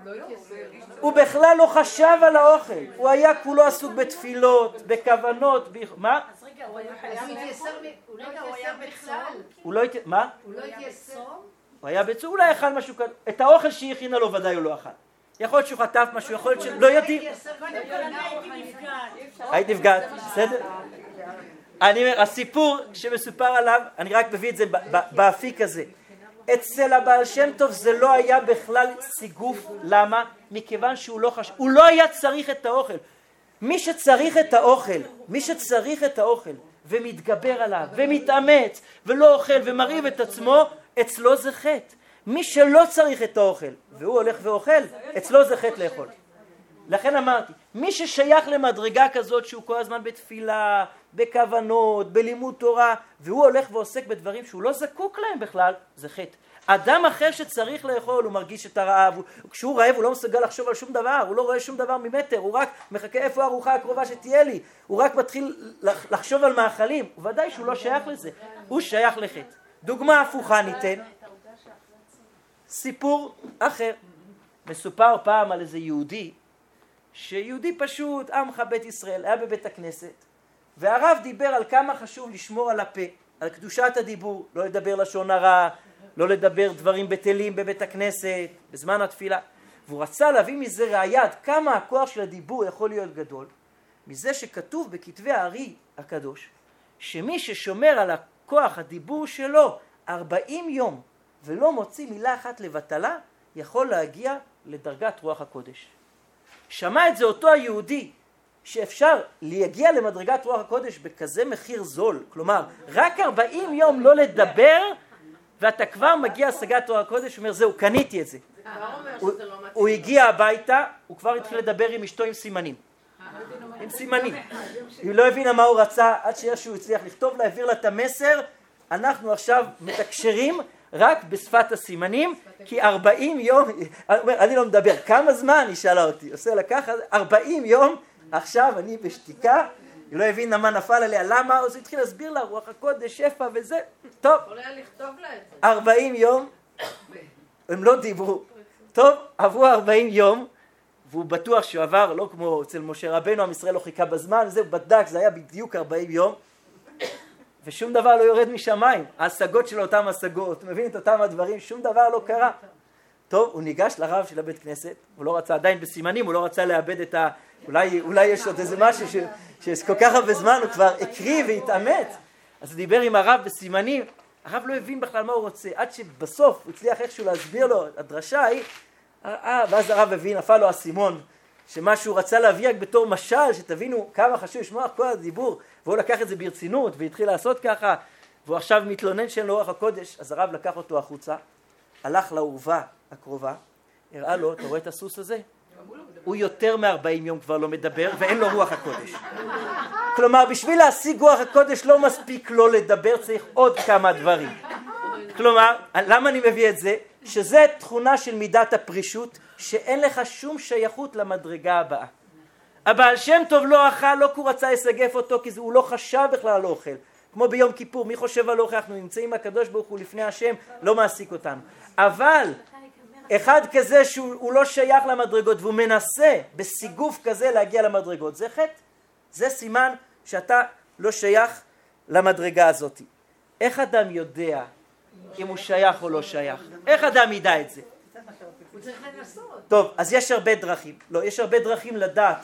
הוא בכלל לא חשב על האוכל. הוא היה כולו עסוק בתפילות, בכוונות, מה? אז רגע, הוא היה בכלל? הוא לא התייסר, מה? הוא לא התייסר? הוא היה בצור, אולי אכל משהו כזה. את האוכל שהיא הכינה לו ודאי הוא לא אכל. יכול להיות שהוא חטף משהו, יכול להיות שלא יודעים. היית נפגעת, בסדר? אני אומר, הסיפור שמסופר עליו, אני רק מביא את זה באפיק הזה. אצל הבעל שם טוב זה לא היה בכלל סיגוף. למה? מכיוון שהוא לא חשב, הוא לא היה צריך את האוכל. מי שצריך את האוכל, מי שצריך את האוכל ומתגבר עליו ומתאמץ ולא אוכל ומרעיב את עצמו, אצלו זה חטא. מי שלא צריך את האוכל והוא הולך ואוכל, אצלו זה חטא לאכול. לכן אמרתי, מי ששייך למדרגה כזאת שהוא כל הזמן בתפילה, בכוונות, בלימוד תורה, והוא הולך ועוסק בדברים שהוא לא זקוק להם בכלל, זה חטא. אדם אחר שצריך לאכול, הוא מרגיש את הרעב, הוא, כשהוא רעב הוא לא מסוגל לחשוב על שום דבר, הוא לא רואה שום דבר ממטר, הוא רק מחכה איפה הארוחה הקרובה שתהיה לי, הוא רק מתחיל לחשוב על מאכלים, ודאי שהוא לא שייך לזה, הוא שייך לחטא. דוגמה הפוכה ניתן, סיפור אחר. מסופר פעם על איזה יהודי, שיהודי פשוט, עמך בית ישראל, היה בבית הכנסת, והרב דיבר על כמה חשוב לשמור על הפה, על קדושת הדיבור, לא לדבר לשון הרע, לא לדבר דברים בטלים בבית הכנסת, בזמן התפילה. והוא רצה להביא מזה ראיה עד כמה הכוח של הדיבור יכול להיות גדול, מזה שכתוב בכתבי הארי הקדוש, שמי ששומר על הכוח הדיבור שלו ארבעים יום, ולא מוציא מילה אחת לבטלה, יכול להגיע לדרגת רוח הקודש. שמע את זה אותו היהודי, שאפשר להגיע למדרגת רוח הקודש בכזה מחיר זול, כלומר, רק ארבעים יום לא לדבר, ואתה כבר מגיע השגת רוח הקודש, הוא אומר, זהו, קניתי את זה. הוא, הוא הגיע הביתה, הוא כבר התחיל לדבר עם אשתו עם סימנים. עם סימנים. היא לא הבינה מה הוא רצה, עד שהוא הצליח לכתוב, להעביר לה את המסר, אנחנו עכשיו מתקשרים רק בשפת הסימנים, כי ארבעים יום, אני לא מדבר, כמה זמן? היא שאלה אותי, עושה לה ככה, ארבעים יום, עכשיו אני בשתיקה, היא לא הבינה מה נפל עליה, למה? אז היא התחיל להסביר לה, רוח הקודש, שפע וזה, טוב. יכול היה לכתוב לה את זה. ארבעים יום, הם לא דיברו. טוב, עברו ארבעים יום, והוא בטוח שהוא עבר, לא כמו אצל משה רבנו, עם ישראל לא חיכה בזמן, זה בדק, זה היה בדיוק ארבעים יום, ושום דבר לא יורד משמיים. ההשגות שלו אותם השגות, מבין את אותם הדברים, שום דבר לא קרה. טוב, הוא ניגש לרב של הבית כנסת, הוא לא רצה עדיין בסימנים, הוא לא רצה לאבד את, ה, אולי, אולי יש עוד איזה משהו ש, שיש כל כך הרבה זמן, הוא כבר הקריא והתאמץ. אז הוא דיבר עם הרב בסימנים, הרב לא הבין בכלל מה הוא רוצה, עד שבסוף הוא הצליח איכשהו להסביר לו, הדרשה היא, אה, ואז הרב הבין, נפל לו הסימון, שמה שהוא רצה להביא רק בתור משל, שתבינו כמה חשוב לשמוע כל הדיבור, והוא לקח את זה ברצינות, והתחיל לעשות ככה, והוא עכשיו מתלונן שאין לו רוח הקודש, אז הרב לקח אותו החוצה, הלך לעורבה הקרובה, הראה לו, אתה רואה את הסוס הזה? הוא יותר מ-ארבעים יום כבר לא מדבר, ואין לו רוח הקודש. כלומר, בשביל להשיג רוח הקודש לא מספיק לא לדבר, צריך עוד כמה דברים. כלומר, למה אני מביא את זה? שזה תכונה של מידת הפרישות, שאין לך שום שייכות למדרגה הבאה. הבעל שם טוב לא אכל, לא כי הוא רצה לסגף אותו, כי הוא לא חשב בכלל על אוכל. כמו ביום כיפור, מי חושב על אוכל? אנחנו נמצאים הקדוש ברוך הוא לפני השם, לא מעסיק אותנו. אבל אחד כזה שהוא לא שייך למדרגות, והוא מנסה בסיגוף כזה להגיע למדרגות, זה חטא. זה סימן שאתה לא שייך למדרגה הזאת. איך אדם יודע אם הוא שייך או לא שייך? איך אדם ידע את זה? הוא צריך לנסות. טוב, אז יש הרבה דרכים. לא, יש הרבה דרכים לדעת.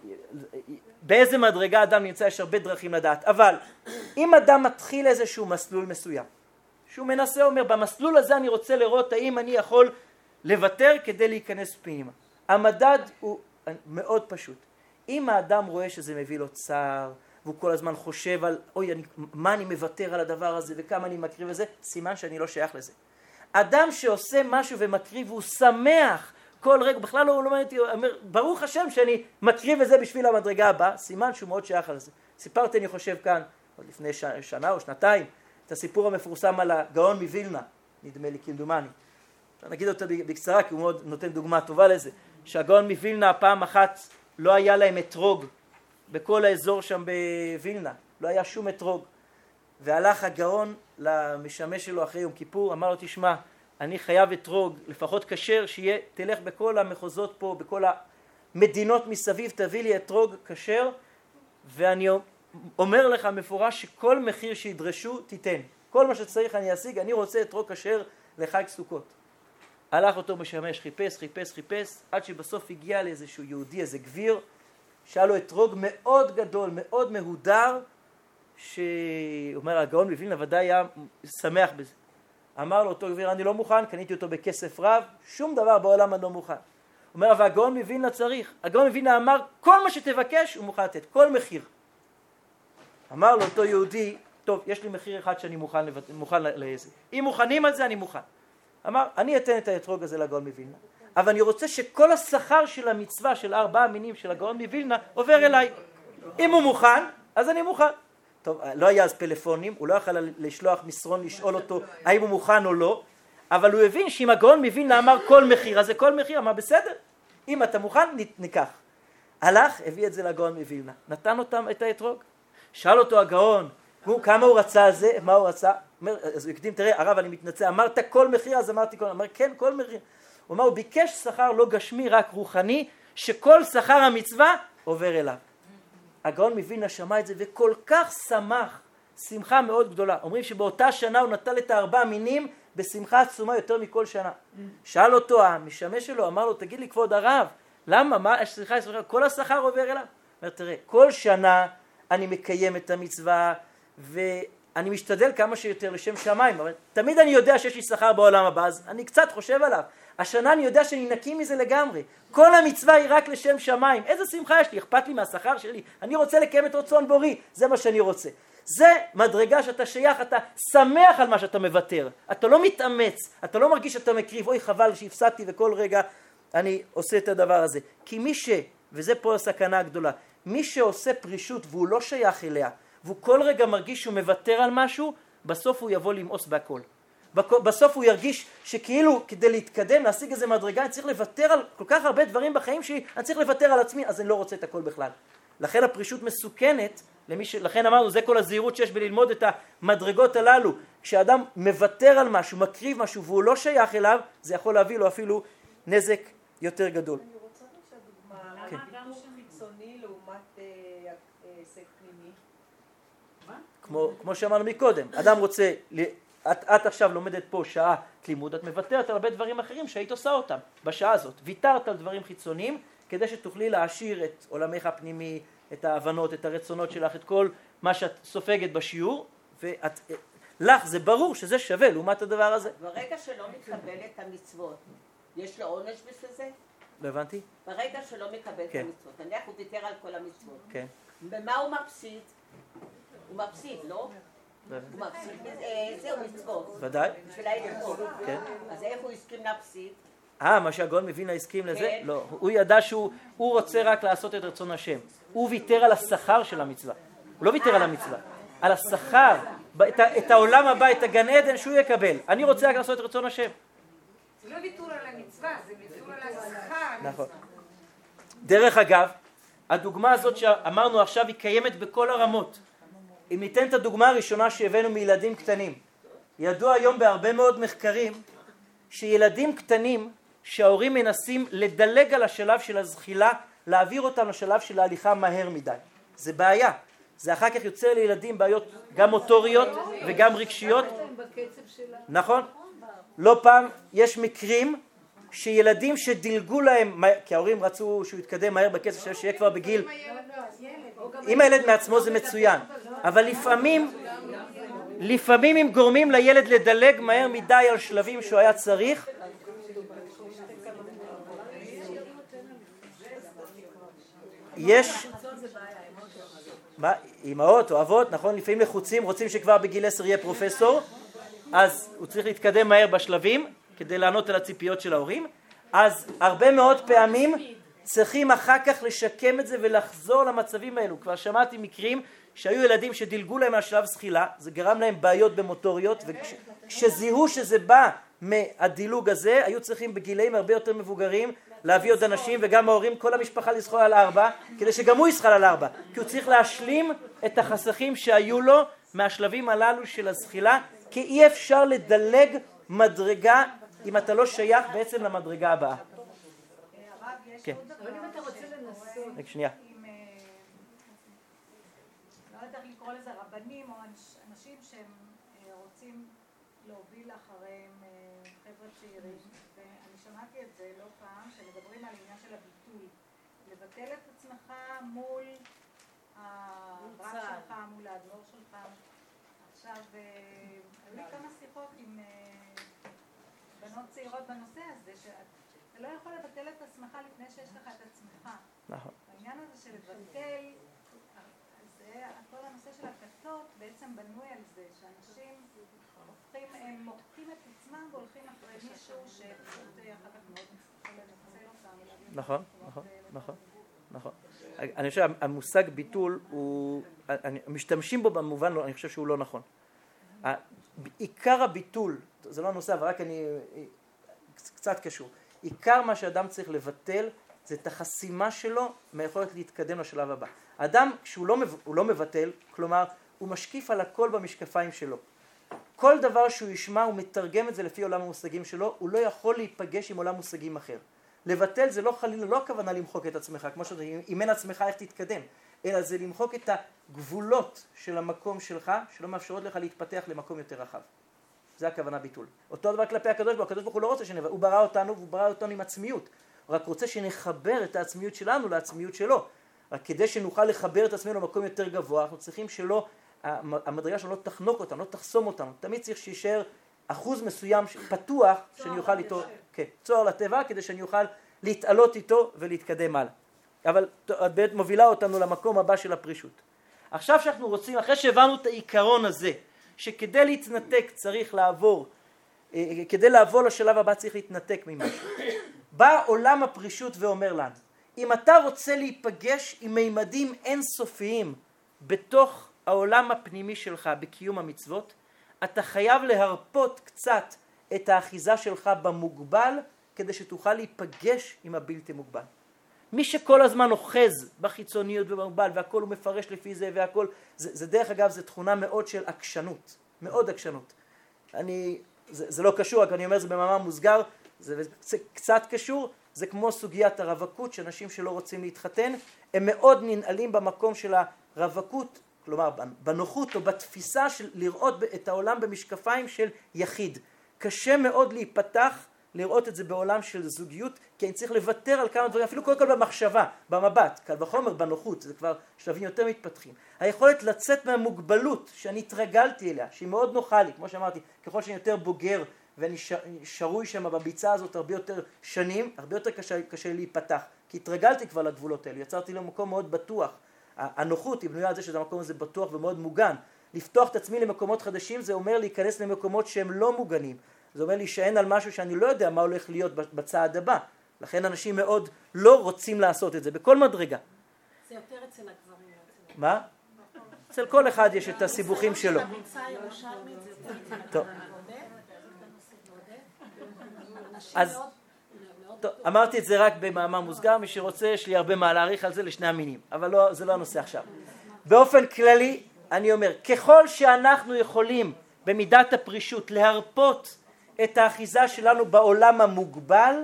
באיזה מדרגה אדם נמצא, יש הרבה דרכים לדעת. אבל אם אדם מתחיל איזשהו מסלול מסוים, שהוא מנסה, אומר, במסלול הזה אני רוצה לראות האם אני יכול לוותר כדי להיכנס פנימה. המדד הוא מאוד פשוט. אם האדם רואה שזה מביא לו צער, והוא כל הזמן חושב על, אוי, אני, מה אני מוותר על הדבר הזה וכמה אני מקריב לזה, סימן שאני לא שייך לזה. אדם שעושה משהו ומקריב והוא שמח כל רגע, בכלל לא אומר, אומר, ברוך השם שאני מקריב את זה בשביל המדרגה הבאה, סימן שהוא מאוד שייך לזה. סיפרתי, אני חושב כאן, עוד לפני ש... שנה או שנתיים, את הסיפור המפורסם על הגאון מווילנה, נדמה לי כמדומני. נגיד אותו בקצרה, כי הוא מאוד נותן דוגמה טובה לזה, שהגאון מווילנה פעם אחת לא היה להם אתרוג בכל האזור שם בווילנה, לא היה שום אתרוג. והלך הגאון למשמש שלו אחרי יום כיפור, אמר לו, תשמע, אני חייב אתרוג, לפחות כשר, שיהיה, תלך בכל המחוזות פה, בכל המדינות מסביב, תביא לי אתרוג כשר, ואני אומר לך מפורש שכל מחיר שידרשו תיתן. כל מה שצריך אני אשיג, אני רוצה אתרוג כשר לחג סוכות. הלך אותו משמש, חיפש, חיפש, חיפש, עד שבסוף הגיע לאיזשהו יהודי, איזה גביר, שהיה לו אתרוג מאוד גדול, מאוד מהודר, שאומר, הגאון מווילנה ודאי היה שמח בזה. אמר לו אותו גביר, אני לא מוכן, קניתי אותו בכסף רב, שום דבר בעולם אני לא מוכן. אומר, אבל הגאון מווילנה צריך. הגאון מווילנה אמר, כל מה שתבקש הוא מוכן לתת, כל מחיר. אמר לו אותו יהודי, טוב, יש לי מחיר אחד שאני מוכן, מוכן לזה. אם מוכנים על זה, אני מוכן. אמר, אני אתן את האתרוג הזה לגאון מווילנה, אבל אני רוצה שכל השכר של המצווה של ארבעה המינים של הגאון מווילנה עובר אליי. אם הוא מוכן, אז אני מוכן. טוב, לא היה אז פלאפונים, הוא לא יכול לשלוח מסרון לשאול אותו האם הוא מוכן או לא, אבל הוא הבין שאם הגאון מווילנה אמר כל מחיר, אז זה כל מחיר, אמר בסדר, אם אתה מוכן, ניקח. הלך, הביא את זה לגאון מווילנה, נתן אותם את האתרוג, שאל אותו הגאון, הוא, כמה הוא רצה על זה, מה הוא רצה? אומר, אז הוא הקדים, תראה, הרב, אני מתנצל, אמרת כל מחיר, אז אמרתי כל, אמר, כן, כל מחיר. הוא אומר, הוא ביקש שכר לא גשמי, רק רוחני, שכל שכר המצווה עובר אליו. הגאון מווילנה שמע את זה וכל כך שמח, שמחה מאוד גדולה. אומרים שבאותה שנה הוא נטל את הארבע מינים בשמחה עצומה יותר מכל שנה. שאל אותו המשמש שלו, אמר לו, תגיד לי כבוד הרב, למה? מה? סליחה, סליחה, כל השכר עובר אליו. אומר, תראה, כל שנה אני מקיים את המצווה ואני משתדל כמה שיותר לשם שמיים, אבל תמיד אני יודע שיש לי שכר בעולם הבא, אז אני קצת חושב עליו. השנה אני יודע שאני נקי מזה לגמרי. כל המצווה היא רק לשם שמיים. איזה שמחה יש לי, אכפת לי מהשכר שלי. אני רוצה לקיים את רצון בורי, זה מה שאני רוצה. זה מדרגה שאתה שייך, אתה שמח על מה שאתה מוותר. אתה לא מתאמץ, אתה לא מרגיש שאתה מקריב, אוי חבל שהפסדתי וכל רגע אני עושה את הדבר הזה. כי מי ש, וזה פה הסכנה הגדולה, מי שעושה פרישות והוא לא שייך אליה, והוא כל רגע מרגיש שהוא מוותר על משהו, בסוף הוא יבוא למאוס בהכל. בסוף הוא ירגיש שכאילו כדי להתקדם, להשיג איזה מדרגה, אני צריך לוותר על כל כך הרבה דברים בחיים שלי, אני צריך לוותר על עצמי, אז אני לא רוצה את הכל בכלל. לכן הפרישות מסוכנת, למי ש... לכן אמרנו, זה כל הזהירות שיש בללמוד את המדרגות הללו. כשאדם מוותר על משהו, מקריב משהו, והוא לא שייך אליו, זה יכול להביא לו אפילו נזק יותר גדול. אני רוצה לשאול דוגמה, כן. חיבור חיצוני לעומת הישג פנימי. כמו, כמו שאמרנו מקודם, אדם רוצה... את, את עכשיו לומדת פה שעה לימוד, את מוותרת על הרבה דברים אחרים שהיית עושה אותם בשעה הזאת. ויתרת על דברים חיצוניים כדי שתוכלי להעשיר את עולמך הפנימי, את ההבנות, את הרצונות שלך, את כל מה שאת סופגת בשיעור, ולך זה ברור שזה שווה לעומת הדבר הזה. ברגע שלא מקבל את המצוות, יש לו עונש בשביל? לא הבנתי? ברגע שלא מקבל כן. את המצוות, נניח הוא ויתר על כל המצוות. כן. במה הוא מפסיד? הוא מפסיד, לא? הוא מפסיד, אה, זהו מצוות. ודאי. בשביל ההלכות. כן. אז איך הוא הסכים להפסיד? אה, מה שהגאון מווילנה הסכים לזה? כן. לא, הוא ידע שהוא הוא רוצה רק לעשות את רצון השם. הוא ויתר על השכר של המצווה. הוא לא ויתר על המצווה, על השכר, את, את העולם הבא, את הגן עדן שהוא יקבל. אני רוצה רק לעשות את רצון השם. זה לא ויתור על המצווה, זה ויתור על השכר. נכון. דרך אגב, הדוגמה הזאת שאמרנו עכשיו היא קיימת בכל הרמות. אם ניתן את הדוגמה הראשונה שהבאנו מילדים קטנים, ידוע היום בהרבה מאוד מחקרים שילדים קטנים שההורים מנסים לדלג על השלב של הזחילה, להעביר אותם לשלב של ההליכה מהר מדי. זה בעיה. זה אחר כך יוצר לילדים בעיות גם מוטוריות וגם רגשיות. נכון? לא פעם יש מקרים שילדים שדילגו להם, כי ההורים רצו שהוא יתקדם מהר בקצב שיהיה כבר בגיל, אם הילד מעצמו זה מצוין, אבל לפעמים לפעמים הם גורמים לילד לדלג מהר מדי על שלבים שהוא היה צריך. יש מה, אמהות או אבות, נכון, לפעמים לחוצים, רוצים שכבר בגיל עשר יהיה פרופסור, אז הוא צריך להתקדם מהר בשלבים כדי לענות על הציפיות של ההורים. אז הרבה מאוד פעמים צריכים אחר כך לשקם את זה ולחזור למצבים האלו. כבר שמעתי מקרים שהיו ילדים שדילגו להם על שלב זחילה, זה גרם להם בעיות במוטוריות, וכשזיהו שזה בא מהדילוג הזה, היו צריכים בגילאים הרבה יותר מבוגרים להביא עוד אנשים, וגם ההורים, כל המשפחה לזחול על ארבע, כדי שגם הוא יזחל על ארבע, כי הוא צריך להשלים את החסכים שהיו לו מהשלבים הללו של הזחילה, כי אי אפשר לדלג מדרגה אם אתה לא שייך בעצם למדרגה הבאה. כן. אבל אם אתה רוצה לנסות, רק שנייה. עם, לא יודעת איך לקרוא לזה, רבנים או אנשים שהם רוצים להוביל אחריהם חבר'ה צעירים, ואני שמעתי את זה לא פעם, שמדברים על העניין של הביטול. לבטל את עצמך מול הרב שלך, מול הדבור שלך. עכשיו, היו לי כמה שיחות עם בנות צעירות בנושא הזה, שאתה לא יכול לבטל את עצמך לפני שיש לך את עצמך. נכון. העניין הזה של לבטל, כל הנושא של הכתות בעצם בנוי על זה, שאנשים הופכים, הם מוחקים את עצמם והולכים אחרי מישהו שפשוט אחר כך מאוד יכול לנצל אותם. נכון, נכון, נכון, נכון. אני חושב שהמושג ביטול הוא, משתמשים בו במובן, אני חושב שהוא לא נכון. עיקר הביטול, זה לא הנושא, אבל רק אני, קצת קשור. עיקר מה שאדם צריך לבטל זה את החסימה שלו מהיכולת להתקדם לשלב הבא. האדם, כשהוא לא, הוא לא מבטל, כלומר, הוא משקיף על הכל במשקפיים שלו. כל דבר שהוא ישמע, הוא מתרגם את זה לפי עולם המושגים שלו, הוא לא יכול להיפגש עם עולם מושגים אחר. לבטל זה לא חלילה, לא הכוונה למחוק את עצמך, כמו שאתה, אם אין עצמך איך תתקדם, אלא זה למחוק את הגבולות של המקום שלך, שלא מאפשרות לך להתפתח למקום יותר רחב. זה הכוונה ביטול. אותו דבר כלפי הקדוש ברוך הוא, הקדוש ברוך הוא לא רוצה שנבטל, הוא ברא אותנו והוא ברא אותנו עם עצמיות. הוא רק רוצה שנחבר את העצמיות שלנו לעצמיות שלו. רק כדי שנוכל לחבר את עצמנו למקום יותר גבוה, אנחנו צריכים שלא, המדרגה שלנו לא תחנוק אותנו, לא תחסום אותנו. תמיד צריך שישאר אחוז מסוים פתוח, שאני אוכל איתו, כן, צוהר לטבע, כדי שאני אוכל להתעלות איתו ולהתקדם הלאה. אבל את באמת מובילה אותנו למקום הבא של הפרישות. עכשיו שאנחנו רוצים, אחרי שהבנו את העיקרון הזה, שכדי להתנתק צריך לעבור, כדי לעבור לשלב הבא צריך להתנתק ממשהו. בא עולם הפרישות ואומר לנו, אם אתה רוצה להיפגש עם מימדים אינסופיים בתוך העולם הפנימי שלך בקיום המצוות, אתה חייב להרפות קצת את האחיזה שלך במוגבל, כדי שתוכל להיפגש עם הבלתי מוגבל. מי שכל הזמן אוחז בחיצוניות ובמוגבל, והכל הוא מפרש לפי זה והכל, זה, זה דרך אגב, זה תכונה מאוד של עקשנות, מאוד עקשנות. אני, זה, זה לא קשור, רק אני אומר זה במאמר מוסגר, זה, זה קצת קשור, זה כמו סוגיית הרווקות, שאנשים שלא רוצים להתחתן, הם מאוד ננעלים במקום של הרווקות, כלומר בנוחות או בתפיסה של לראות את העולם במשקפיים של יחיד. קשה מאוד להיפתח לראות את זה בעולם של זוגיות, כי אני צריך לוותר על כמה דברים, אפילו קודם כל במחשבה, במבט, קל וחומר בנוחות, זה כבר שלבים יותר מתפתחים. היכולת לצאת מהמוגבלות שאני התרגלתי אליה, שהיא מאוד נוחה לי, כמו שאמרתי, ככל שאני יותר בוגר ואני שרוי שם בביצה הזאת הרבה יותר שנים, הרבה יותר קשה, קשה לי להיפתח, כי התרגלתי כבר לגבולות האלה, יצרתי לו מקום מאוד בטוח. הנוחות היא בנויה על זה שהמקום הזה בטוח ומאוד מוגן. לפתוח את עצמי למקומות חדשים זה אומר להיכנס למקומות שהם לא מוגנים. זה אומר להישען על משהו שאני לא יודע מה הולך להיות בצעד הבא. לכן אנשים מאוד לא רוצים לעשות את זה, בכל מדרגה. זה יותר אצל הגברים. מה? אצל כל אחד יש את הסיבוכים שלו. טוב. אז טוב, אמרתי את זה רק במאמר מוסגר, מי שרוצה יש לי הרבה מה להעריך על זה לשני המינים, אבל לא, זה לא הנושא עכשיו. באופן כללי אני אומר, ככל שאנחנו יכולים במידת הפרישות להרפות את האחיזה שלנו בעולם המוגבל,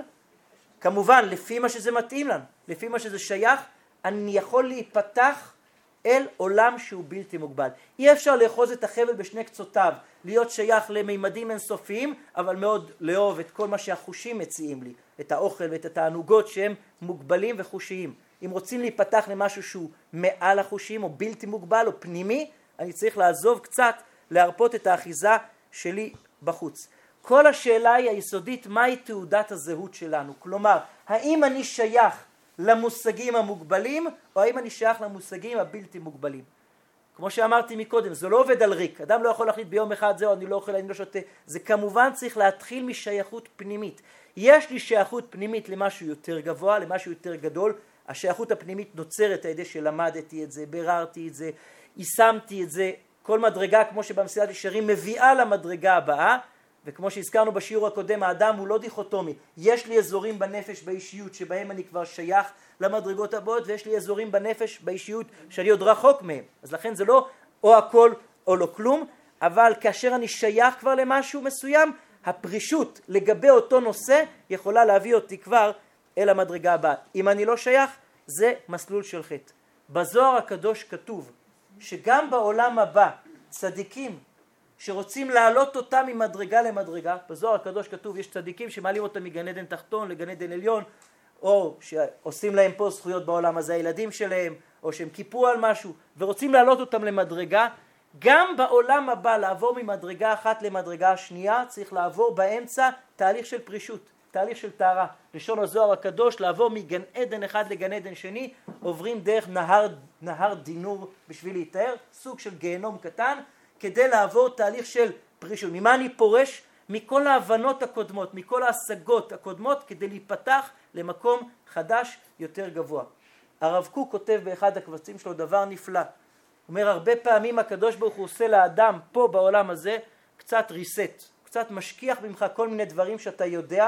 כמובן לפי מה שזה מתאים לנו, לפי מה שזה שייך, אני יכול להיפתח אל עולם שהוא בלתי מוגבל. אי אפשר לאחוז את החבל בשני קצותיו, להיות שייך למימדים אינסופיים, אבל מאוד לאהוב את כל מה שהחושים מציעים לי, את האוכל ואת התענוגות שהם מוגבלים וחושיים. אם רוצים להיפתח למשהו שהוא מעל החושים או בלתי מוגבל או פנימי, אני צריך לעזוב קצת, להרפות את האחיזה שלי בחוץ. כל השאלה היא היסודית, מהי תעודת הזהות שלנו? כלומר, האם אני שייך למושגים המוגבלים, או האם אני שייך למושגים הבלתי מוגבלים? כמו שאמרתי מקודם, זה לא עובד על ריק. אדם לא יכול להחליט ביום אחד, זהו, אני לא אוכל, אני לא שותה. זה כמובן צריך להתחיל משייכות פנימית. יש לי שייכות פנימית למשהו יותר גבוה, למשהו יותר גדול. השייכות הפנימית נוצרת על ידי שלמדתי את זה, ביררתי את זה, יישמתי את זה. כל מדרגה, כמו שבמסילת ישרים, מביאה למדרגה הבאה. וכמו שהזכרנו בשיעור הקודם, האדם הוא לא דיכוטומי. יש לי אזורים בנפש, באישיות, שבהם אני כבר שייך למדרגות הבאות, ויש לי אזורים בנפש, באישיות, שאני עוד רחוק מהם. אז לכן זה לא או הכל או לא כלום, אבל כאשר אני שייך כבר למשהו מסוים, הפרישות לגבי אותו נושא יכולה להביא אותי כבר אל המדרגה הבאה. אם אני לא שייך, זה מסלול של חטא. בזוהר הקדוש כתוב שגם בעולם הבא צדיקים שרוצים להעלות אותם ממדרגה למדרגה, בזוהר הקדוש כתוב יש צדיקים שמעלים אותם מגן עדן תחתון לגן עדן עליון, או שעושים להם פה זכויות בעולם הזה הילדים שלהם, או שהם כיפרו על משהו ורוצים להעלות אותם למדרגה. גם בעולם הבא לעבור ממדרגה אחת למדרגה השנייה צריך לעבור באמצע תהליך של פרישות, תהליך של טהרה. לשון הזוהר הקדוש, לעבור מגן עדן אחד לגן עדן שני, עוברים דרך נהר, נהר דינור בשביל להתאר, סוג של גיהנום קטן, כדי לעבור תהליך של פרישות. ממה אני פורש? מכל ההבנות הקודמות, מכל ההשגות הקודמות, כדי להיפתח למקום חדש יותר גבוה. הרב קוק כותב באחד הקבצים שלו דבר נפלא. הוא אומר, הרבה פעמים הקדוש ברוך הוא עושה לאדם פה בעולם הזה קצת ריסט, קצת משכיח ממך כל מיני דברים שאתה יודע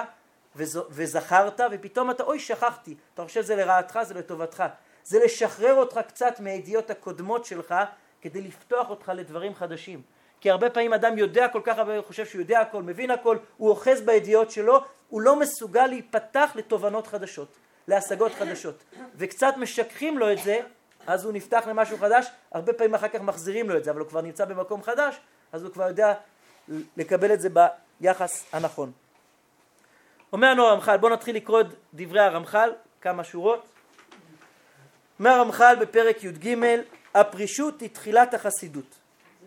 וזכרת, ופתאום אתה, אוי, שכחתי. אתה חושב שזה לרעתך, זה לטובתך. זה לשחרר אותך קצת מהידיעות הקודמות שלך, כדי לפתוח אותך לדברים חדשים. כי הרבה פעמים אדם יודע כל כך הרבה, הוא חושב שהוא יודע הכל, מבין הכל, הוא אוחז בידיעות שלו, הוא לא מסוגל להיפתח לתובנות חדשות, להשגות חדשות. וקצת משכחים לו את זה, אז הוא נפתח למשהו חדש, הרבה פעמים אחר כך מחזירים לו את זה, אבל הוא כבר נמצא במקום חדש, אז הוא כבר יודע לקבל את זה ביחס הנכון. אומר לנו הרמח"ל, בואו נתחיל לקרוא את דברי הרמח"ל, כמה שורות. אומר הרמח"ל בפרק י"ג, הפרישות היא תחילת החסידות.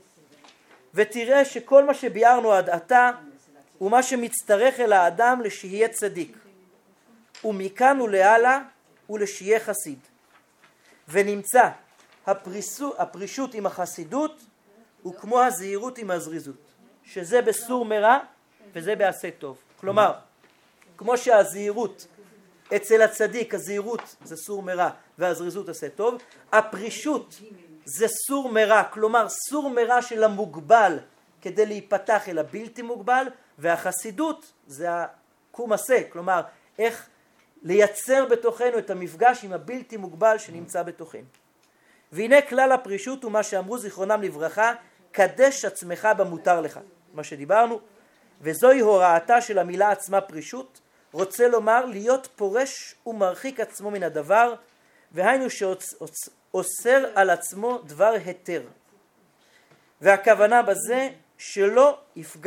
ותראה שכל מה שביארנו עד עתה הוא מה שמצטרך אל האדם לשיהיה צדיק, ומכאן ולהלאה ולשיהיה חסיד. ונמצא הפריסו, הפרישות עם החסידות הוא כמו הזהירות עם הזריזות, שזה בסור מרע וזה בעשה טוב. כלומר, כמו שהזהירות אצל הצדיק, הזהירות זה סור מרע והזריזות עשה טוב, הפרישות זה סור מרע, כלומר סור מרע של המוגבל כדי להיפתח אל הבלתי מוגבל, והחסידות זה הקום עשה, כלומר איך לייצר בתוכנו את המפגש עם הבלתי מוגבל שנמצא בתוכנו. והנה כלל הפרישות הוא מה שאמרו זיכרונם לברכה, קדש עצמך במותר לך, מה שדיברנו, וזוהי הוראתה של המילה עצמה פרישות, רוצה לומר להיות פורש ומרחיק עצמו מן הדבר, והיינו שאוסר על עצמו דבר היתר. והכוונה בזה שלא יפגע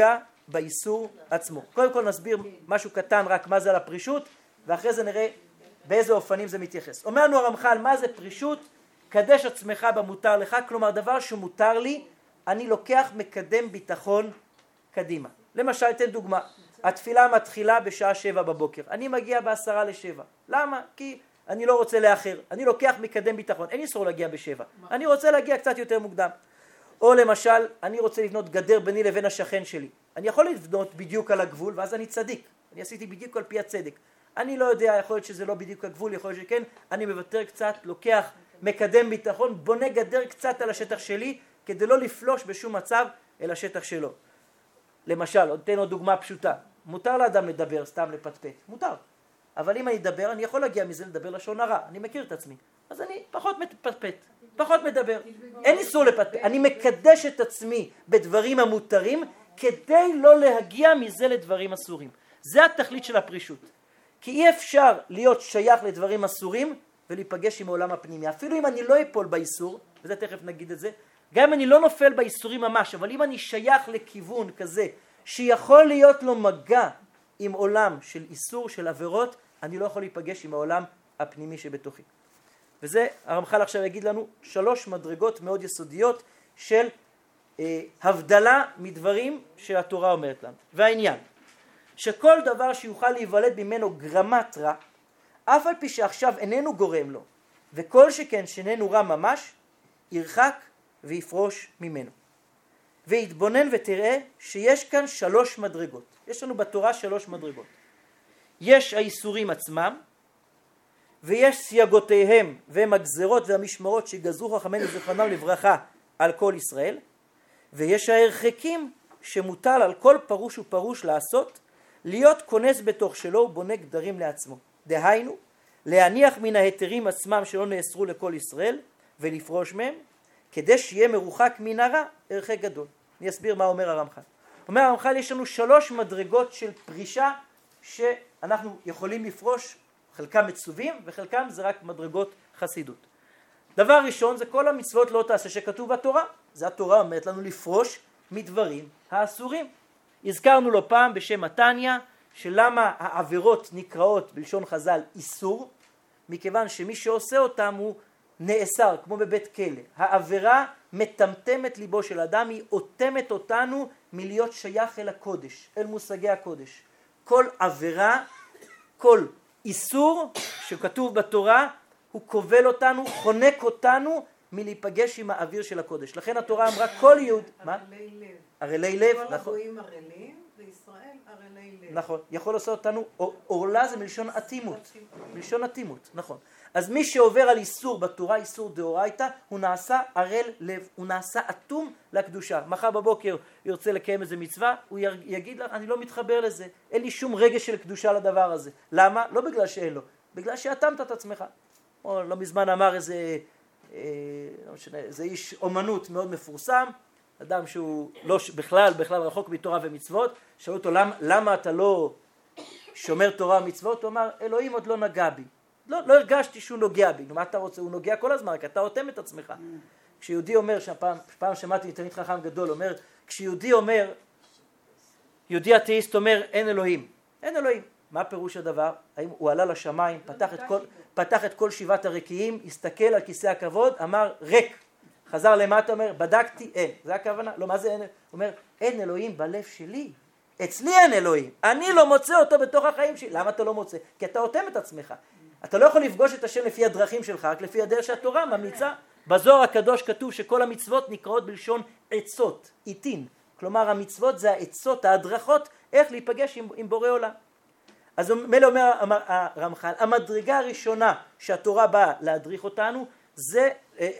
באיסור עצמו. קודם כל נסביר משהו קטן רק מה זה על הפרישות, ואחרי זה נראה באיזה אופנים זה מתייחס. אומר לנו הרמח"ל, מה זה פרישות? קדש עצמך במותר לך, כלומר דבר שמותר לי, אני לוקח מקדם ביטחון קדימה. למשל, אתן דוגמה, התפילה מתחילה בשעה שבע בבוקר, אני מגיע בעשרה לשבע. למה? כי אני לא רוצה לאחר, אני לוקח מקדם ביטחון, אין איסור להגיע בשבע, אני רוצה להגיע קצת יותר מוקדם. או למשל, אני רוצה לבנות גדר ביני לבין השכן שלי, אני יכול לבנות בדיוק על הגבול, ואז אני צדיק, אני עשיתי בדיוק על פי הצדק. אני לא יודע, יכול להיות שזה לא בדיוק הגבול, יכול להיות שכן, אני מוותר קצת, לוקח מקדם ביטחון, בונה גדר קצת על השטח שלי, כדי לא לפלוש בשום מצב אל השטח שלו. למשל, תן עוד דוגמה פשוטה, מותר לאדם לדבר, סתם לפטפט, מותר. אבל אם אני אדבר, אני יכול להגיע מזה לדבר לשון הרע, אני מכיר את עצמי. אז אני פחות מפטפט, פחות מדבר. אין איסור לפטפט, אני מקדש את עצמי בדברים המותרים, כדי לא להגיע מזה לדברים אסורים. זה התכלית של הפרישות. כי אי אפשר להיות שייך לדברים אסורים ולהיפגש עם העולם הפנימי. אפילו אם אני לא אפול באיסור, וזה תכף נגיד את זה, גם אם אני לא נופל באיסורים ממש, אבל אם אני שייך לכיוון כזה, שיכול להיות לו מגע עם עולם של איסור, של עבירות, אני לא יכול להיפגש עם העולם הפנימי שבתוכי. וזה, הרמח"ל עכשיו יגיד לנו, שלוש מדרגות מאוד יסודיות של אה, הבדלה מדברים שהתורה אומרת לנו. והעניין, שכל דבר שיוכל להיוולד ממנו גרמת רע, אף על פי שעכשיו איננו גורם לו, וכל שכן שאיננו רע ממש, ירחק ויפרוש ממנו. והתבונן ותראה שיש כאן שלוש מדרגות. יש לנו בתורה שלוש מדרגות. יש האיסורים עצמם, ויש סייגותיהם והם הגזרות והמשמרות שגזרו חכמינו זיכרונם לברכה על כל ישראל, ויש ההרחקים שמוטל על כל פרוש ופרוש לעשות, להיות כונס בתוך שלו ובונה גדרים לעצמו. דהיינו, להניח מן ההיתרים עצמם שלא נאסרו לכל ישראל ולפרוש מהם, כדי שיהיה מרוחק מן הרע הרחק גדול. אני אסביר מה אומר הרמח"ל. אומר הרמח"ל, יש לנו שלוש מדרגות של פרישה שאנחנו יכולים לפרוש, חלקם מצווים וחלקם זה רק מדרגות חסידות. דבר ראשון זה כל המצוות לא תעשה שכתוב בתורה. זה התורה אומרת לנו לפרוש מדברים האסורים. הזכרנו לו פעם בשם מתניה שלמה העבירות נקראות בלשון חז"ל איסור, מכיוון שמי שעושה אותם הוא נאסר, כמו בבית כלא. העבירה מטמטמת ליבו של אדם, היא אוטמת אותנו מלהיות שייך אל הקודש, אל מושגי הקודש. כל עבירה, כל איסור שכתוב בתורה, הוא כובל אותנו, חונק אותנו מלהיפגש עם האוויר של הקודש. לכן התורה אמרה כל יהוד... מה? ערלי לב. ערלי לב, כל נכון. הגויים ערלים, וישראל ערלי לב. נכון, יכול לעשות אותנו, עורלה זה מלשון אטימות, מלשון אטימות, נכון. אז מי שעובר על איסור בתורה, איסור דאורייתא, הוא נעשה ערל לב, הוא נעשה אטום לקדושה. מחר בבוקר ירצה לקיים איזה מצווה, הוא יגיד לך, אני לא מתחבר לזה, אין לי שום רגש של קדושה לדבר הזה. למה? לא בגלל שאין לו, בגלל שאטמת את עצמך. או לא מזמן אמר איזה, אה, לא משנה, איזה איש אומנות מאוד מפורסם, אדם שהוא לא בכלל, בכלל רחוק מתורה ומצוות, שאלו אותו למה, למה אתה לא שומר תורה ומצוות? הוא אמר, אלוהים עוד לא נגע בי. לא, לא הרגשתי שהוא נוגע בי. מה אתה רוצה? הוא נוגע כל הזמן, כי אתה אוטם את עצמך. כשיהודי אומר, שפעם, פעם שמעתי תלמיד חכם גדול, אומר, כשיהודי אומר, יהודי אתאיסט אומר, אין אלוהים. אין אלוהים. מה פירוש הדבר? האם הוא עלה לשמיים, פתח את כל, פתח את כל שבעת הרקיעים, הסתכל על כיסא הכבוד, אמר, ריק. חזר למטה, אומר, בדקתי, אין. זה הכוונה? לא, מה זה אין? הוא אומר, אין אלוהים בלב שלי. אצלי אין אלוהים. אני לא מוצא אותו בתוך החיים שלי. למה אתה לא מוצא? כי אתה אוטם את עצמך. אתה לא יכול לפגוש את השם לפי הדרכים שלך, רק לפי הדרך שהתורה ממליצה. בזוהר הקדוש כתוב שכל המצוות נקראות בלשון עצות, עיתין. כלומר, המצוות זה העצות, ההדרכות, איך להיפגש עם, עם בורא עולם. אז מילא אומר הרמח"ל, המדרגה הראשונה שהתורה באה להדריך אותנו, זה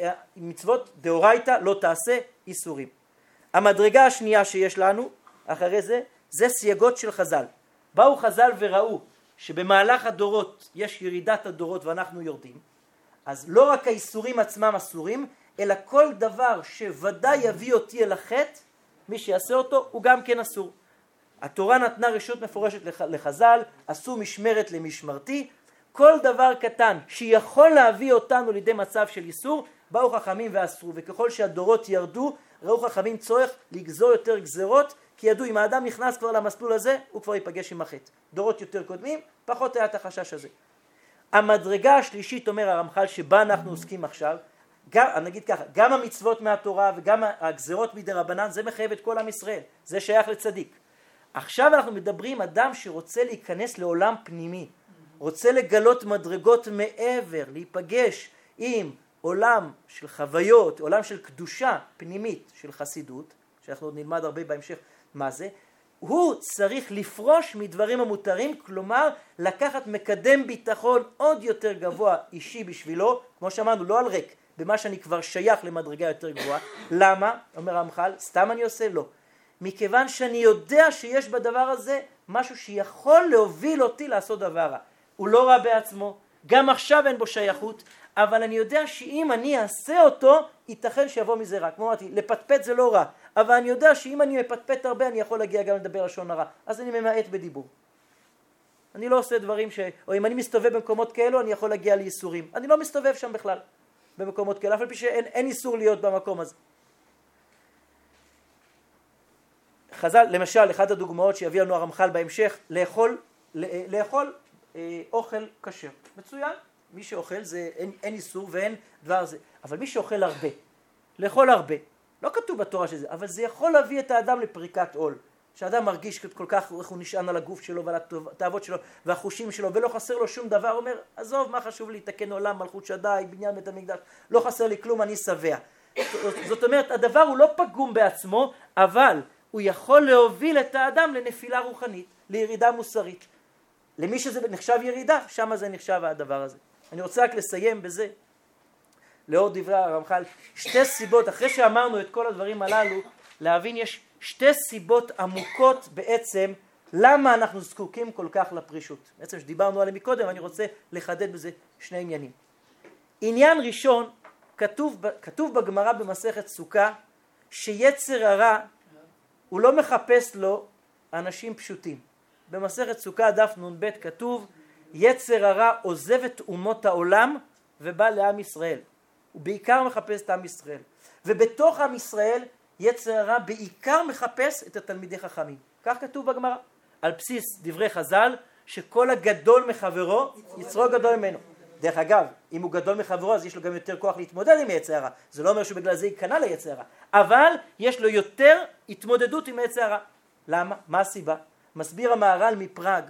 מצוות דאורייתא לא תעשה איסורים. המדרגה השנייה שיש לנו, אחרי זה, זה סייגות של חז"ל. באו חז"ל וראו שבמהלך הדורות יש ירידת הדורות ואנחנו יורדים, אז לא רק האיסורים עצמם אסורים, אלא כל דבר שוודאי יביא אותי אל החטא, מי שיעשה אותו הוא גם כן אסור. התורה נתנה רשות מפורשת לחז"ל, עשו משמרת למשמרתי, כל דבר קטן שיכול להביא אותנו לידי מצב של איסור, באו חכמים ואסרו, וככל שהדורות ירדו, ראו חכמים צורך לגזור יותר גזרות, כי ידעו, אם האדם נכנס כבר למסלול הזה, הוא כבר ייפגש עם החטא. דורות יותר קודמים, פחות היה את החשש הזה. המדרגה השלישית, אומר הרמח"ל, שבה אנחנו עוסקים עכשיו, גם, נגיד ככה, גם המצוות מהתורה וגם הגזרות מדרבנן, זה מחייב את כל עם ישראל, זה שייך לצדיק. עכשיו אנחנו מדברים אדם שרוצה להיכנס לעולם פנימי, רוצה לגלות מדרגות מעבר, להיפגש עם עולם של חוויות, עולם של קדושה פנימית של חסידות, שאנחנו עוד נלמד הרבה בהמשך מה זה, הוא צריך לפרוש מדברים המותרים, כלומר לקחת מקדם ביטחון עוד יותר גבוה אישי בשבילו, כמו שאמרנו, לא על ריק, במה שאני כבר שייך למדרגה יותר גבוהה. למה? אומר הרמח"ל, סתם אני עושה? לא. מכיוון שאני יודע שיש בדבר הזה משהו שיכול להוביל אותי לעשות דבר רע. הוא לא רע בעצמו, גם עכשיו אין בו שייכות, אבל אני יודע שאם אני אעשה אותו, ייתכן שיבוא מזה רע. כמו אמרתי, לפטפט זה לא רע, אבל אני יודע שאם אני מפטפט הרבה, אני יכול להגיע גם לדבר לשון הרע. אז אני ממעט בדיבור. אני לא עושה דברים ש... או אם אני מסתובב במקומות כאלו, אני יכול להגיע לייסורים. אני לא מסתובב שם בכלל, במקומות כאלה, אף על פי שאין אין איסור להיות במקום הזה. חז"ל, למשל, אחת הדוגמאות שיביא לנו הרמח"ל בהמשך, לאכול, לאכול אה, אוכל כשר. מצוין. מי שאוכל זה אין, אין איסור ואין דבר זה. אבל מי שאוכל הרבה, לאכול הרבה, לא כתוב בתורה שזה, אבל זה יכול להביא את האדם לפריקת עול. שהאדם מרגיש כל כך איך הוא נשען על הגוף שלו ועל התאוות שלו והחושים שלו, ולא חסר לו שום דבר. הוא אומר, עזוב, מה חשוב לי, תקן עולם, מלכות שדי, בניין בית המקדש, לא חסר לי כלום, אני שבע. זאת אומרת, הדבר הוא לא פגום בעצמו, אבל הוא יכול להוביל את האדם לנפילה רוחנית, לירידה מוסרית. למי שזה נחשב ירידה, שם זה נחשב הדבר הזה. אני רוצה רק לסיים בזה, לאור דברי הרמח"ל, שתי סיבות, אחרי שאמרנו את כל הדברים הללו, להבין יש שתי סיבות עמוקות בעצם, למה אנחנו זקוקים כל כך לפרישות. בעצם שדיברנו עליהם מקודם, אני רוצה לחדד בזה שני עניינים. עניין ראשון, כתוב, כתוב בגמרא במסכת סוכה, שיצר הרע, הוא לא מחפש לו אנשים פשוטים. במסכת סוכה דף נ"ב כתוב, יצר הרע עוזב את אומות העולם ובא לעם ישראל. הוא בעיקר מחפש את עם ישראל. ובתוך עם ישראל, יצר הרע בעיקר מחפש את התלמידי חכמים. כך כתוב בגמרא. על בסיס דברי חז"ל, שכל הגדול מחברו, יצרו גדול ממנו. דרך אגב, אם הוא גדול מחברו, אז יש לו גם יותר כוח להתמודד עם יצר הרע. זה לא אומר שבגלל זה ייכנע ליצר הרע. אבל יש לו יותר התמודדות עם יצר הרע. למה? מה הסיבה? מסביר המהר"ל מפראג,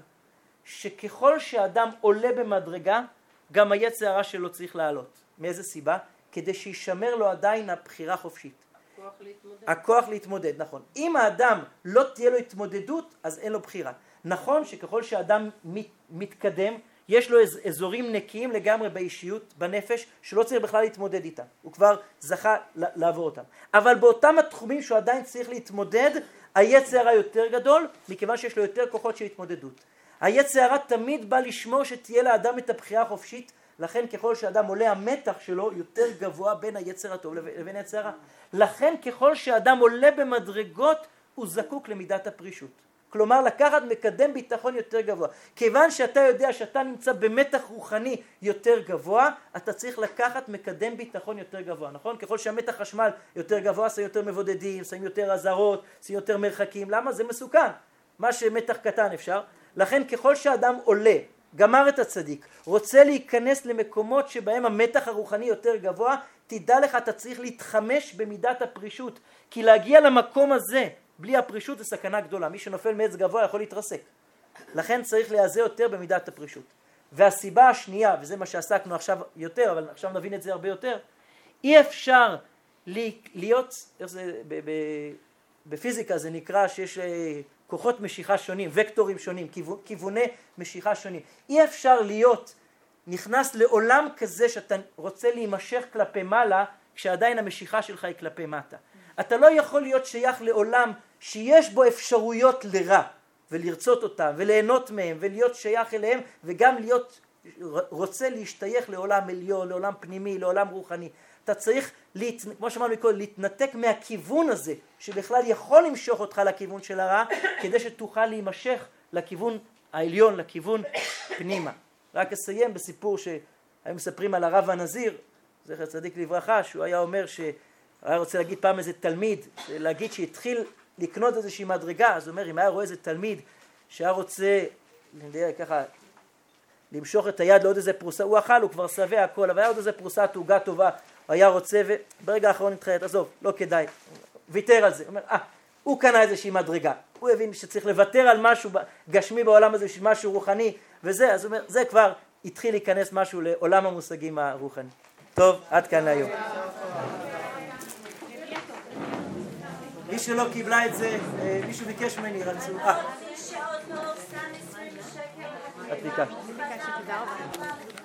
שככל שאדם עולה במדרגה, גם היצר הרע שלו צריך לעלות. מאיזה סיבה? כדי שישמר לו עדיין הבחירה חופשית. הכוח להתמודד. הכוח להתמודד, נכון. אם האדם לא תהיה לו התמודדות, אז אין לו בחירה. נכון שככל שאדם מת, מתקדם, יש לו אזורים נקיים לגמרי באישיות, בנפש, שלא צריך בכלל להתמודד איתם. הוא כבר זכה לעבור אותם. אבל באותם התחומים שהוא עדיין צריך להתמודד, היצר הרע יותר גדול, מכיוון שיש לו יותר כוחות של התמודדות. היצר הרע תמיד בא לשמור שתהיה לאדם את הבחירה החופשית, לכן ככל שאדם עולה המתח שלו יותר גבוה בין היצר הטוב לבין היצר הרע. לכן ככל שאדם עולה במדרגות הוא זקוק למידת הפרישות. כלומר לקחת מקדם ביטחון יותר גבוה. כיוון שאתה יודע שאתה נמצא במתח רוחני יותר גבוה, אתה צריך לקחת מקדם ביטחון יותר גבוה, נכון? ככל שהמתח חשמל יותר גבוה, שמים יותר מבודדים, שמים יותר אזהרות, שמים יותר מרחקים. למה? זה מסוכן. מה שמתח קטן אפשר. לכן ככל שאדם עולה, גמר את הצדיק, רוצה להיכנס למקומות שבהם המתח הרוחני יותר גבוה, תדע לך, אתה צריך להתחמש במידת הפרישות. כי להגיע למקום הזה, בלי הפרישות זה סכנה גדולה. מי שנופל מעץ גבוה יכול להתרסק. לכן צריך להיעזר יותר במידת הפרישות. והסיבה השנייה, וזה מה שעסקנו עכשיו יותר, אבל עכשיו נבין את זה הרבה יותר, אי אפשר להיות, איך זה, בפיזיקה זה נקרא שיש כוחות משיכה שונים, וקטורים שונים, כיווני משיכה שונים. אי אפשר להיות נכנס לעולם כזה שאתה רוצה להימשך כלפי מעלה, כשעדיין המשיכה שלך היא כלפי מטה. אתה לא יכול להיות שייך לעולם שיש בו אפשרויות לרע, ולרצות אותם, וליהנות מהם, ולהיות שייך אליהם, וגם להיות, רוצה להשתייך לעולם עליון, לעולם פנימי, לעולם רוחני. אתה צריך, להת... כמו שאמרנו קודם, להתנתק מהכיוון הזה, שבכלל יכול למשוך אותך לכיוון של הרע, כדי שתוכל להימשך לכיוון העליון, לכיוון פנימה. רק אסיים בסיפור שהיו מספרים על הרב הנזיר, זכר צדיק לברכה, שהוא היה אומר שהוא היה רוצה להגיד פעם איזה תלמיד, להגיד שהתחיל לקנות איזושהי מדרגה. אז הוא אומר, אם היה רואה איזה תלמיד שהיה רוצה, אני יודע, ככה, למשוך את היד לעוד איזה פרוסה, הוא אכל, הוא כבר שבע הכל, אבל היה עוד איזה פרוסה תעוגה טובה, הוא היה רוצה, וברגע האחרון התחיית, עזוב, לא כדאי, ויתר על זה. הוא אומר, אה, הוא קנה איזושהי מדרגה, הוא הבין שצריך לוותר על משהו גשמי בעולם הזה, משהו רוחני, וזה, אז הוא אומר, זה כבר התחיל להיכנס משהו לעולם המושגים הרוחני. טוב, עד כאן להיום. מי שלא קיבלה את זה, מישהו ביקש ממני, רצו, אה. את ביקשת.